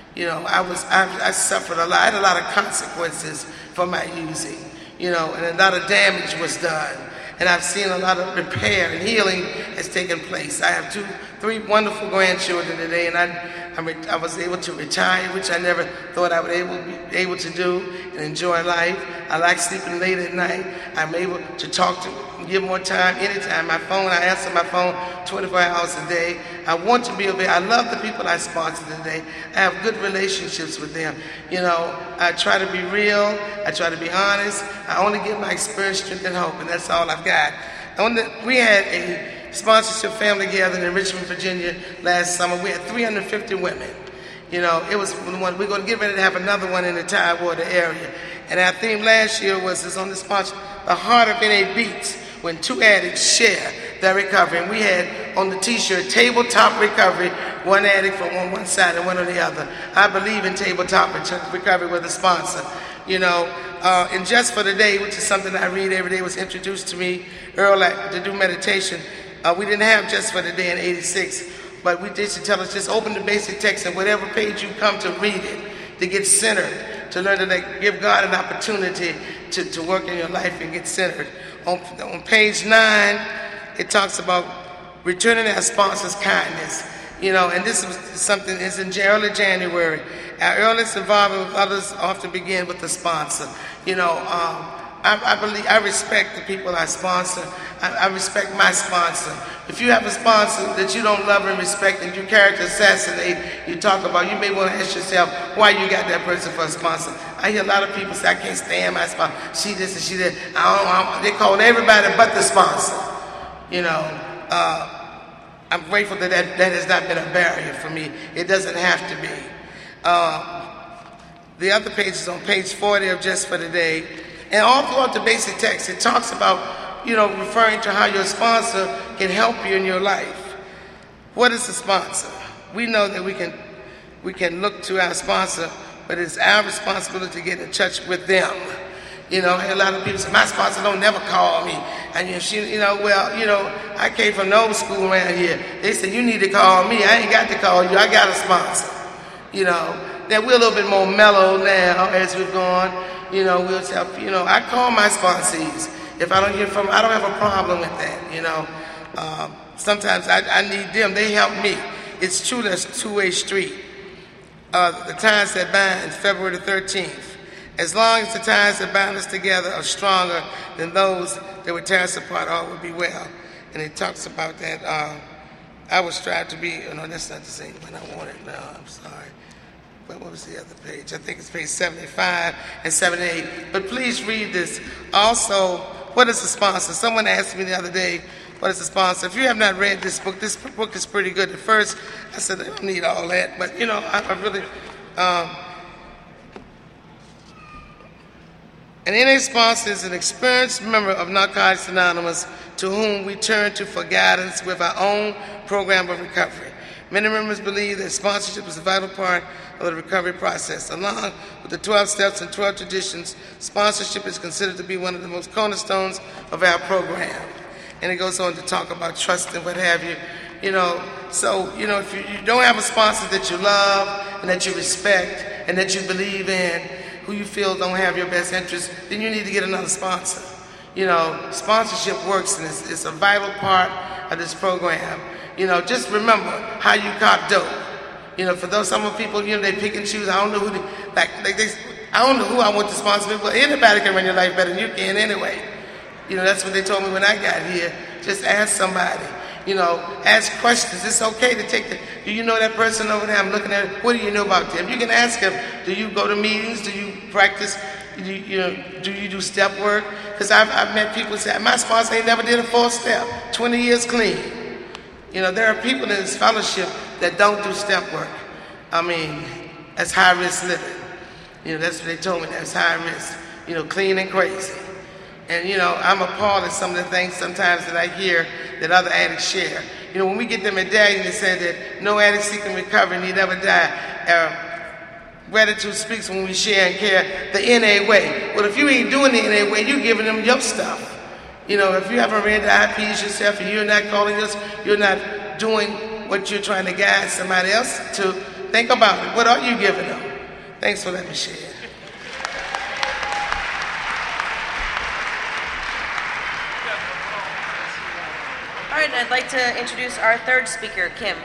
I suffered a lot. I had a lot of consequences for my using, and a lot of damage was done. And I've seen a lot of repair and healing has taken place. I have 3 wonderful grandchildren today, and I was able to retire, which I never thought I would be able to do and enjoy life. I like sleeping late at night. I'm able to talk to, give more time anytime. I answer my phone 24 hours a day. I want to be available. I love the people I sponsor today. I have good relationships with them. I try to be real. I try to be honest. I only give my experience, strength, and hope, and that's all I've got. We had a sponsorship family gathering in Richmond, Virginia last summer. We had 350 women. It was one. We're going to get ready to have another one in the Tidewater area. And our theme last year was on the sponsor, the heart of NA beats when 2 addicts share their recovery. And we had on the T-shirt, tabletop recovery, 1 addict from one side and 1 on the other. I believe in tabletop recovery with a sponsor. And Just for the Day, which is something I read every day, was introduced to me early to do meditation. We didn't have Just for the Day in '86, but we did tell us just open the basic text and whatever page you come to read it, to get centered, to learn to give God an opportunity to work in your life and get centered. On page 9, it talks about returning our sponsor's kindness. And this is something that's in early January. Our earliest involvement with others often begin with the sponsor. I respect the people I sponsor. I respect my sponsor. If you have a sponsor that you don't love and respect and you character assassinate, you talk about, you may want to ask yourself why you got that person for a sponsor. I hear a lot of people say, I can't stand my sponsor. She this and she that. They call everybody but the sponsor. I'm grateful that has not been a barrier for me. It doesn't have to be. The other page is on page 40 of Just for the Day. And all throughout the basic text, it talks about, referring to how your sponsor can help you in your life. What is a sponsor? We know that we can look to our sponsor, but it's our responsibility to get in touch with them. I had a lot of people say, my sponsor don't never call me. And I came from the old school around here. They said, you need to call me. I ain't got to call you. I got a sponsor. Now we're a little bit more mellow now as we've gone. We'll tell, I call my sponsees. If I don't hear from them, I don't have a problem with that, Sometimes I need them. They help me. It's true that's a two-way street. The ties that bind, February the 13th. As long as the ties that bind us together are stronger than those that would tear us apart, all would be well. And it talks about that. I would strive to be, no, that's not the same one I wanted. No, I'm sorry. But what was the other page? I think it's page 75 and 78. But please read this. Also, what is a sponsor? Someone asked me the other day, what is a sponsor? If you have not read this book is pretty good. At first, I said, I don't need all that. But, I really... An NA sponsor is an experienced member of Narcotics Anonymous to whom we turn to for guidance with our own program of recovery. Many members believe that sponsorship is a vital part of the recovery process. Along with the 12 steps and 12 traditions, sponsorship is considered to be one of the most cornerstones of our program. And it goes on to talk about trust and what have you. If you don't have a sponsor that you love and that you respect and that you believe in, who you feel don't have your best interest, then you need to get another sponsor. Sponsorship works, and it's a vital part of this program. Just remember how you cop dope. For those some people, they pick and choose. I don't know who I don't know who I want to sponsor me, but anybody can run your life better than you can anyway. That's what they told me when I got here. Just ask somebody. Ask questions. It's okay to do you know that person over there? I'm looking at it. What do you know about them? You can ask them, do you go to meetings? Do you practice Do you do step work? Because I've met people say, my sponsor ain't never did a full step, 20 years clean. You know, there are people in this fellowship that don't do step work. I mean, that's high risk living. You know, that's what they told me, that's high risk. You know, clean and crazy. And you know, I'm appalled at some of the things sometimes that I hear that other addicts share. You know, when we get the medallion that said that no addict seeking recovery need ever die, gratitude speaks when we share and care the NA way. Well, if you ain't doing the NA way, you're giving them your stuff. You know, if you haven't read the IPs yourself and you're not calling us, you're not doing what you're trying to guide somebody else to, think about it. What are you giving them? Thanks for letting me share. All right, and I'd like to introduce our third speaker, Kim.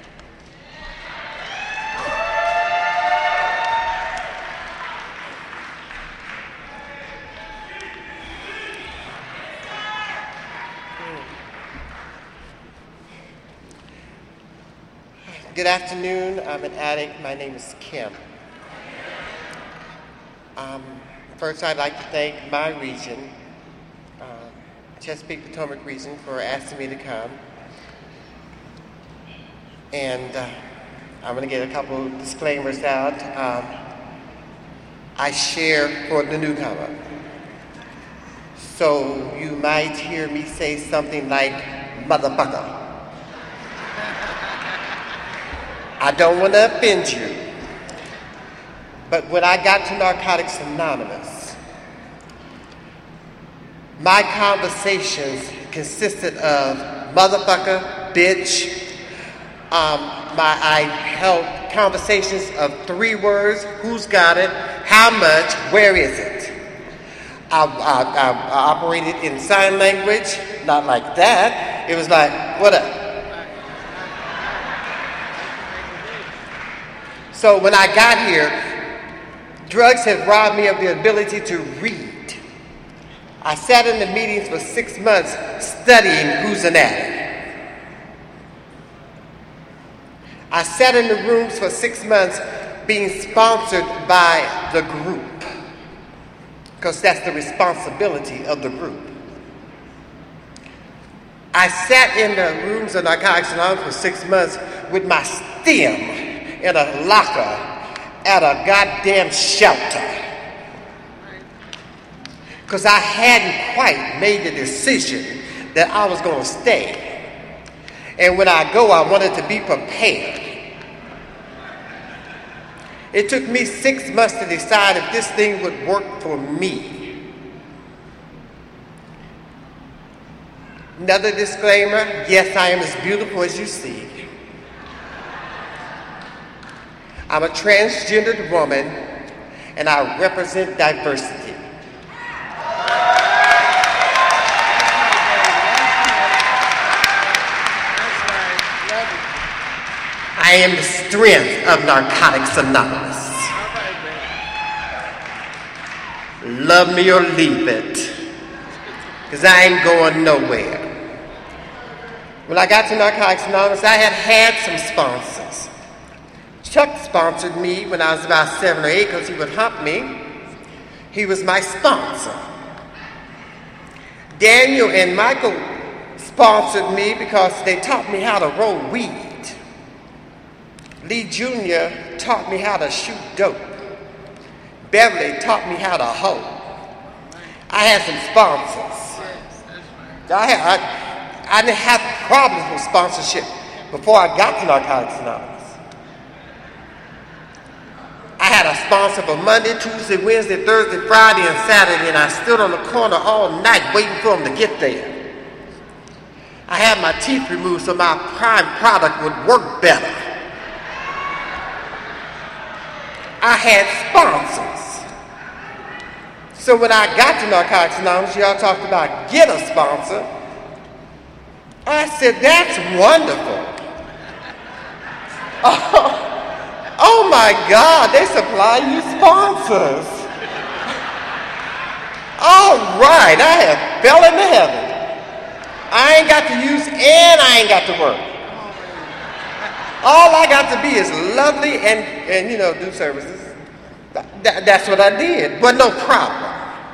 Good afternoon. I'm an addict. My name is Kim. First, I'd like to thank my region, Chesapeake Potomac region, for asking me to come. And I'm going to get a couple of disclaimers out. I share for the newcomer. So you might hear me say something like, motherfucker. I don't want to offend you, but when I got to Narcotics Anonymous, my conversations consisted of motherfucker, bitch. I held conversations of 3 words: who's got it, how much, where is it. I operated in sign language, not like that. It was like, what up? So when I got here, drugs had robbed me of the ability to read. I sat in the meetings for 6 months studying who's an addict. I sat in the rooms for 6 months being sponsored by the group, because that's the responsibility of the group. I sat in the rooms of Narcotics Anonymous for 6 months with my stem in a locker at a goddamn shelter, because I hadn't quite made the decision that I was going to stay. And when I go, I wanted to be prepared. It took me 6 months to decide if this thing would work for me. Another disclaimer: yes, I am as beautiful as you see. I'm a transgendered woman, and I represent diversity. I am the strength of Narcotics Anonymous. Love me or leave it, because I ain't going nowhere. When I got to Narcotics Anonymous, I had some sponsors. Chuck sponsored me when I was about 7 or 8 because he would hump me. He was my sponsor. Daniel and Michael sponsored me because they taught me how to roll weed. Lee Jr. taught me how to shoot dope. Beverly taught me how to hoe. I had some sponsors. I didn't have problems with sponsorship before I got to Narcotics Anonymous. I had a sponsor for Monday, Tuesday, Wednesday, Thursday, Friday, and Saturday, and I stood on the corner all night waiting for them to get there. I had my teeth removed so my prime product would work better. I had sponsors. So when I got to Narcotics Anonymous, y'all talked about get a sponsor. I said, that's wonderful. Oh my God, they supply you sponsors. All right, I have fell into heaven. I ain't got to use and I ain't got to work. All I got to be is lovely and do services. That's what I did, but no problem.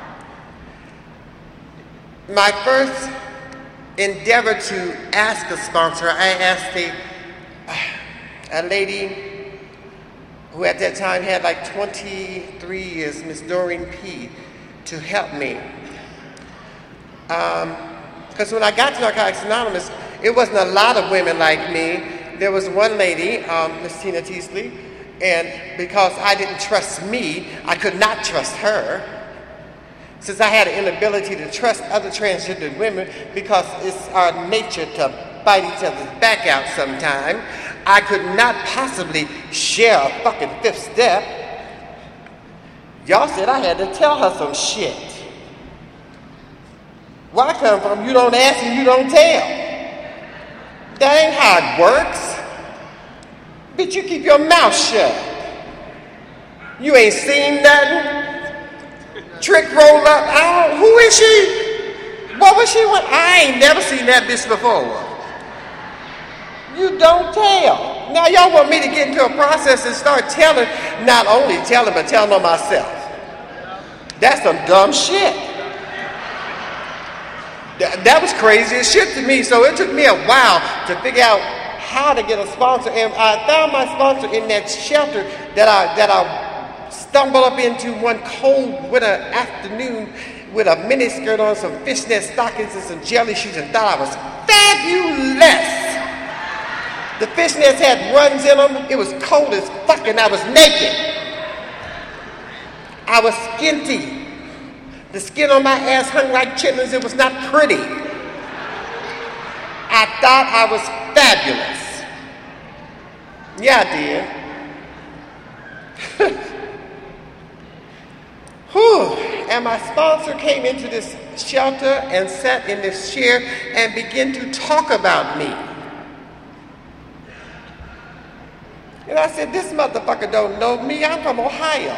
My first endeavor to ask a sponsor, I asked a lady who at that time had like 23 years, Miss Doreen P., to help me. Because when I got to Narcotics Anonymous, it wasn't a lot of women like me. There was one lady, Miss Tina Teasley, and because I didn't trust me, I could not trust her. Since I had an inability to trust other transgendered women because it's our nature to bite each other's back out sometime, I could not possibly share a fucking fifth step. Y'all said I had to tell her some shit. Where I come from, you don't ask and you don't tell. That ain't how it works. Bitch, you keep your mouth shut. You ain't seen nothing. Trick roll up. Who is she? What was she with? I ain't never seen that bitch before. You don't tell. Now y'all want me to get into a process and start telling, not only telling, but telling on myself. That's some dumb shit. That was crazy as shit to me. So it took me a while to figure out how to get a sponsor. And I found my sponsor in that shelter that I stumbled up into one cold winter afternoon with a miniskirt on, some fishnet stockings and some jelly shoes, and thought I was fabulous. The fishnets had runs in them. It was cold as fuck and I was naked. I was skinty. The skin on my ass hung like chitlins. It was not pretty. I thought I was fabulous. Yeah, I did. Whew. And my sponsor came into this shelter and sat in this chair and began to talk about me. And I said, this motherfucker don't know me. I'm from Ohio.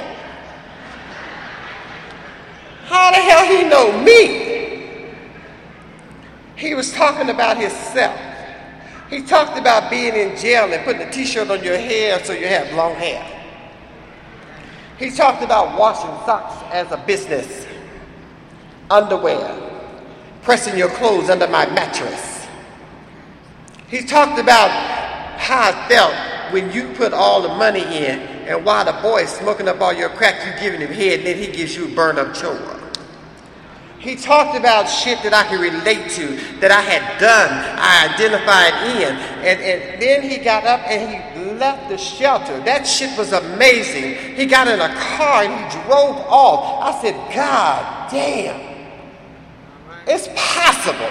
How the hell he know me? He was talking about himself. He talked about being in jail and putting a t-shirt on your hair so you have long hair. He talked about washing socks as a business, underwear, pressing your clothes under my mattress. He talked about how I felt when you put all the money in and while the boy is smoking up all your crack, you giving him head, and then he gives you a burn-up chore. He talked about shit that I could relate to, that I had done, I identified in. And then he got up and he left the shelter. That shit was amazing. He got in a car and he drove off. I said, God damn. It's possible.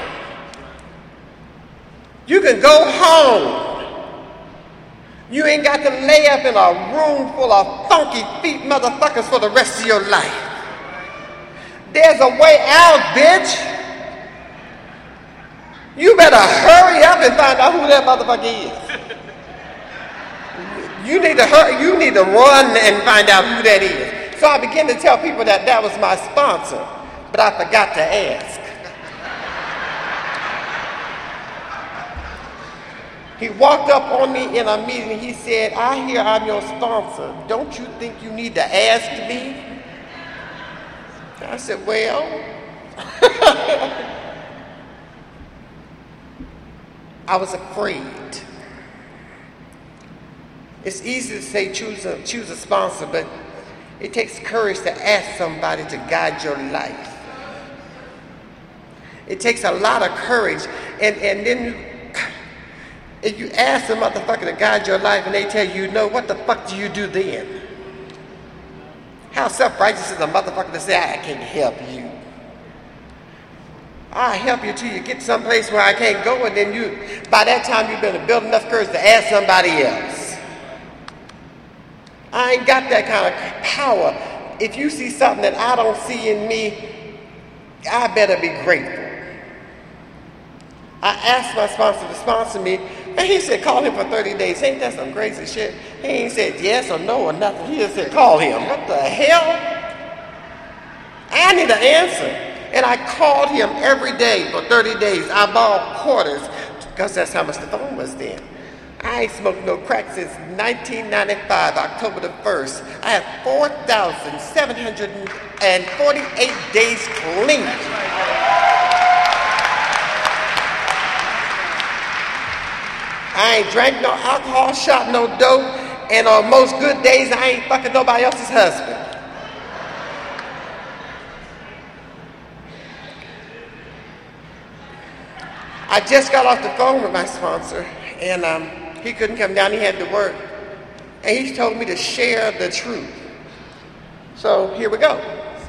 You can go home. You ain't got to lay up in a room full of funky feet motherfuckers for the rest of your life. There's a way out, bitch. You better hurry up and find out who that motherfucker is. You need to hurry. You need to run and find out who that is. So I began to tell people that that was my sponsor, but I forgot to ask. He walked up on me in a meeting. He said, I hear I'm your sponsor. Don't you think you need to ask me? I said, well, I was afraid. It's easy to say choose a sponsor, but it takes courage to ask somebody to guide your life. It takes a lot of courage. And then if you ask the motherfucker to guide your life and they tell you no, what the fuck do you do then? How self-righteous is a motherfucker to say, I can't help you. I'll help you till you get someplace where I can't go, and then by that time you've been build enough courage to ask somebody else. I ain't got that kind of power. If you see something that I don't see in me, I better be grateful. I asked my sponsor to sponsor me, and he said, call him for 30 days. Ain't that some crazy shit? He ain't said yes or no or nothing. He just said, call him. What the hell? I need an answer. And I called him every day for 30 days. I borrowed quarters, because that's how much the phone was then. I ain't smoked no crack since 1995, October the 1st. I have 4,748 days clean. I ain't drank no alcohol, shot no dope, and on most good days, I ain't fucking nobody else's husband. I just got off the phone with my sponsor, and he couldn't come down, he had to work. And he told me to share the truth. So here we go.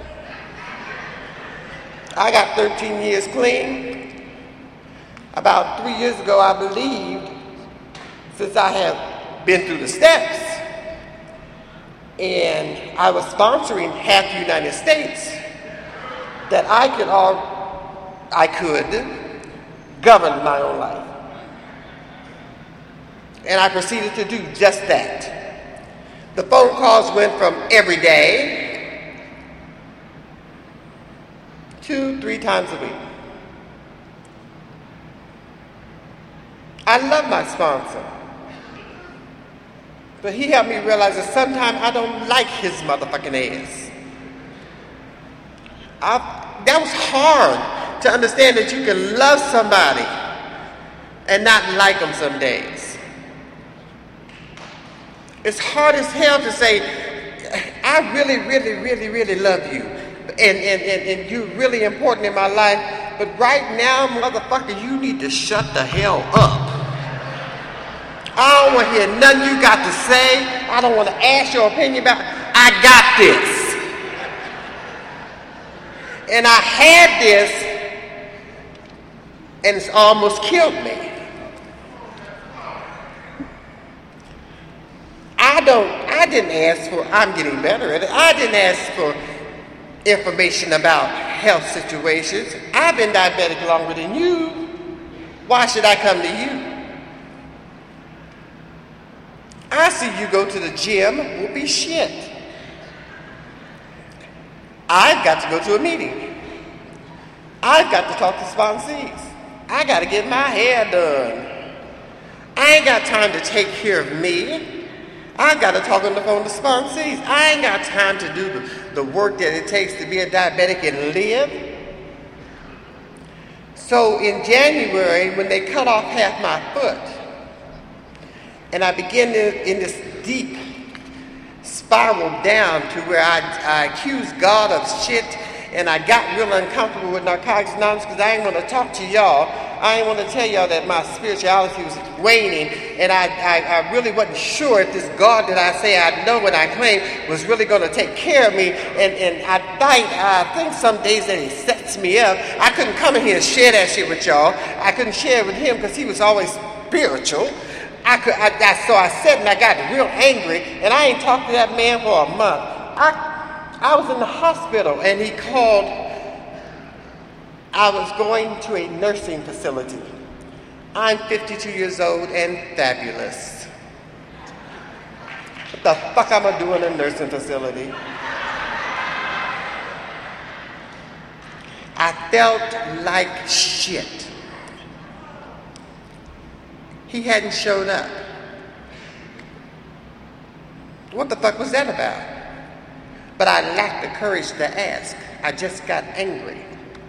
I got 13 years clean. About 3 years ago, I believed, since I have been through the steps, and I was sponsoring half the United States, that I could govern my own life. And I proceeded to do just that. The phone calls went from every day to 3 times a week. I love my sponsor, but he helped me realize that sometimes I don't like his motherfucking ass. That was hard to understand, that you can love somebody and not like them some days. It's hard as hell to say, I really, really, really, really love you, and you're really important in my life, but right now, motherfucker, you need to shut the hell up. I don't want to hear nothing you got to say. I don't want to ask your opinion about it. I got this. And I had this, and it's almost killed me. I didn't ask for, I'm getting better at it. I didn't ask for information about health situations. I've been diabetic longer than you. Why should I come to you? I see you go to the gym, whoopee shit. I've got to go to a meeting. I've got to talk to sponsees. I got to get my hair done. I ain't got time to take care of me. I got to talk on the phone to sponsees. I ain't got time to do the work that it takes to be a diabetic and live. So in January, when they cut off half my foot, and I began in this deep spiral down to where I accused God of shit, and I got real uncomfortable with Narcotics Anonymous, because I ain't want to talk to y'all. I ain't want to tell y'all that my spirituality was waning, and I really wasn't sure if this God that I say I know and I claim was really going to take care of me. And I think some days that he sets me up. I couldn't come in here and share that shit with y'all. I couldn't share it with him because he was always spiritual. So I sat and I got real angry, and I ain't talked to that man for a month. I was in the hospital, and he called. I was going to a nursing facility. I'm 52 years old and fabulous. What the fuck am I doing in a nursing facility? I felt like shit. He hadn't showed up. What the fuck was that about? But I lacked the courage to ask. I just got angry.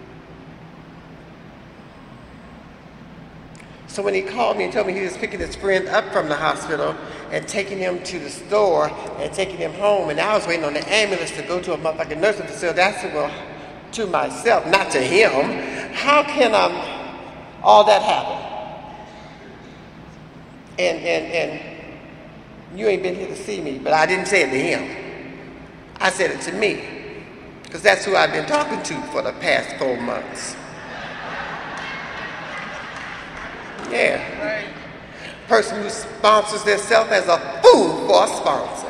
So when he called me and told me he was picking his friend up from the hospital and taking him to the store and taking him home, and I was waiting on the ambulance to go to a motherfucking nursing facility, I said, well, to myself, not to him, how can all that happen? And you ain't been here to see me, but I didn't say it to him. I said it to me, because that's who I've been talking to for the past 4 months. Yeah. Right. Person who sponsors themselves as a fool for a sponsor.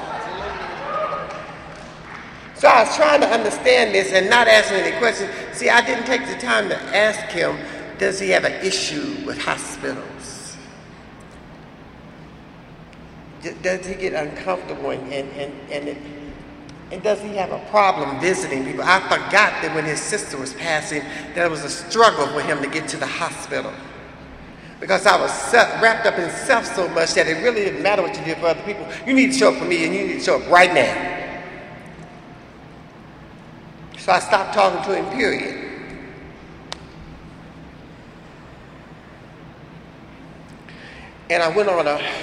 So I was trying to understand this and not asking any questions. See, I didn't take the time to ask him, does he have an issue with hospitals? Does he get uncomfortable and does he have a problem visiting people? I forgot that when his sister was passing, there was a struggle for him to get to the hospital. Because I was wrapped up in self so much that it really didn't matter what you did for other people. You need to show up for me, and you need to show up right now. So I stopped talking to him, period. And I went on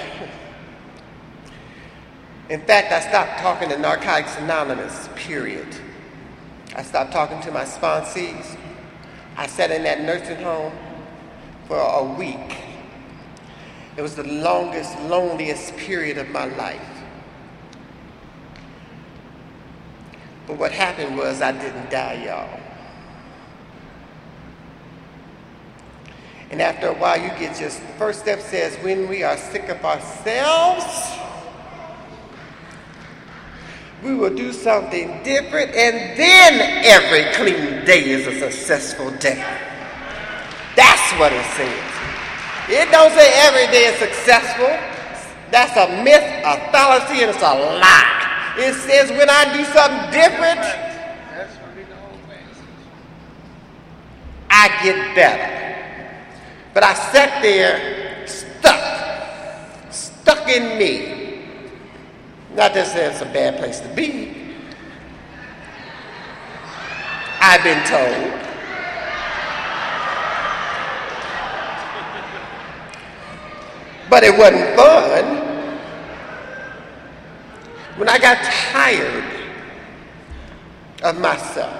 in fact, I stopped talking to Narcotics Anonymous, period. I stopped talking to my sponsees. I sat in that nursing home for a week. It was the longest, loneliest period of my life. But what happened was I didn't die, y'all. And after a while, you get just, the first step says, when we are sick of ourselves, we will do something different, and then every clean day is a successful day. That's what it says. It don't say every day is successful. That's a myth, a fallacy, and it's a lie. It says when I do something different, I get better. But I sat there stuck in me. Not that it's a bad place to be. I've been told. But it wasn't fun. When I got tired of myself,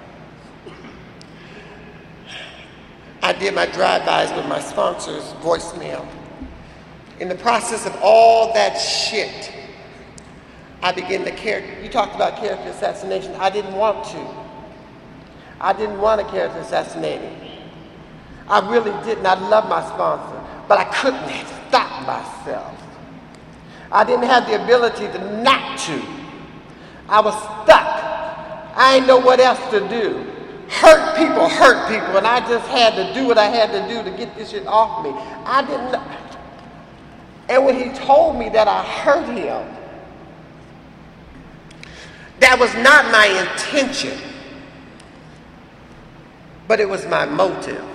I did my drive-bys with my sponsor's voicemail. In the process of all that shit, I began to you talked about character assassination. I didn't want to. I didn't want a character assassinating. I really didn't. I love my sponsor, but I couldn't stop myself. I didn't have the ability to not to. I was stuck. I didn't know what else to do. Hurt people, and I just had to do what I had to do to get this shit off me. I didn't know. And when he told me that I hurt him, that was not my intention, but it was my motive.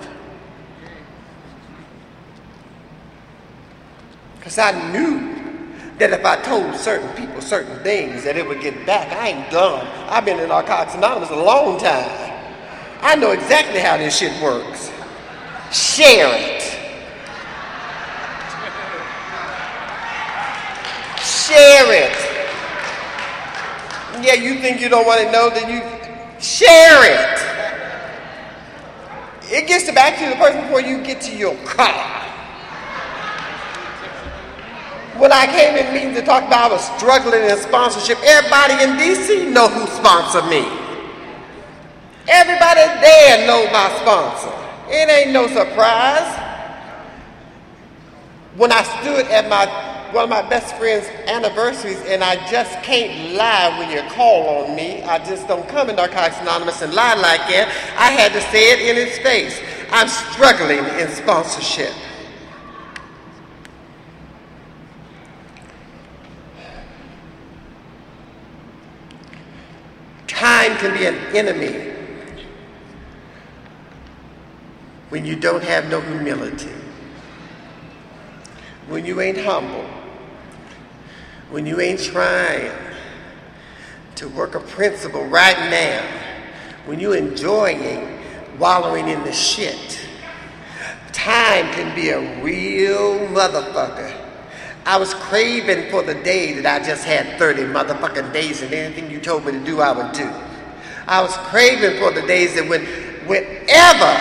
Because I knew that if I told certain people certain things that it would get back. I ain't dumb. I've been in Narcotics Anonymous a long time. I know exactly how this shit works. Share it. Share it. Yeah, you think you don't want to know, then you share it. It gets back to the person before you get to your car. When I came in meetings to talk about I was struggling in sponsorship, everybody in DC know who sponsored me. Everybody there know my sponsor. It ain't no surprise. When I stood at one of my best friend's anniversaries, and I just can't lie when you call on me. I just don't come in Narcotics Anonymous and lie like that. I had to say it in his face. I'm struggling in sponsorship. Time can be an enemy when you don't have no humility, when you ain't humble, when you ain't trying to work a principle right now, when you enjoying wallowing in the shit. Time can be a real motherfucker. I was craving for the day that I just had 30 motherfucking days and anything you told me to do, I would do. I was craving for the days that whenever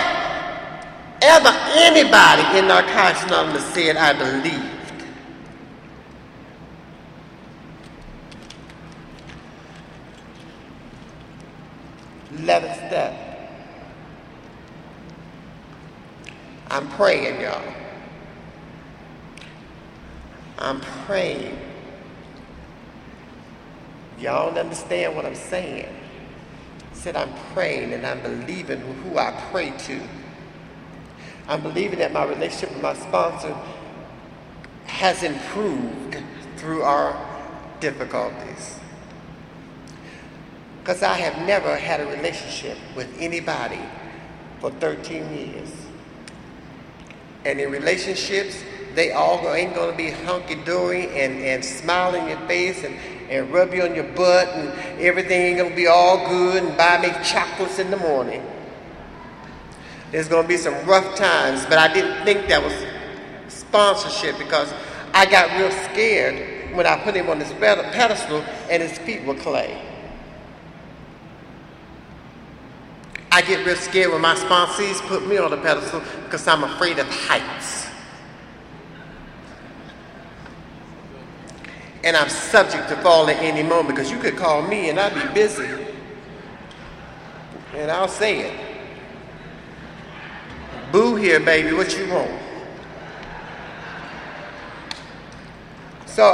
anybody in Narcotics Anonymous said I believed. Eleventh step. I'm praying, y'all. I'm praying. Y'all don't understand what I'm saying. I said I'm praying and I'm believing who I pray to. I'm believing that my relationship with my sponsor has improved through our difficulties. Because I have never had a relationship with anybody for 13 years. And in relationships, they all ain't going to be hunky-dory and smile in your face and rub you on your butt and everything ain't going to be all good and buy me chocolates in the morning. There's going to be some rough times, but I didn't think that was sponsorship because I got real scared when I put him on this pedestal and his feet were clay. I get real scared when my sponsees put me on the pedestal because I'm afraid of heights. And I'm subject to fall at any moment because you could call me and I'd be busy. And I'll say it. Boo here, baby, what you want? So,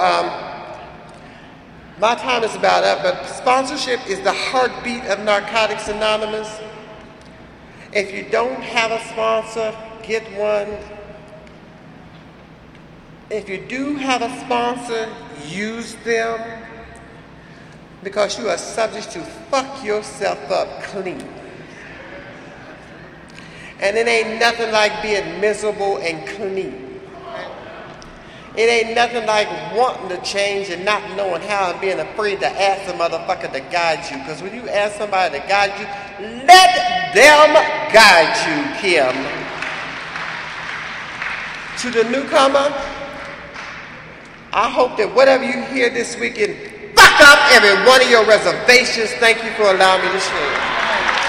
my time is about up, but sponsorship is the heartbeat of Narcotics Anonymous. If you don't have a sponsor, get one. If you do have a sponsor, use them because you are subject to fuck yourself up clean. And it ain't nothing like being miserable and clean. It ain't nothing like wanting to change and not knowing how and being afraid to ask a motherfucker to guide you. Because when you ask somebody to guide you, let them guide you, Kim. To the newcomer, I hope that whatever you hear this weekend, fuck up every one of your reservations. Thank you for allowing me to share.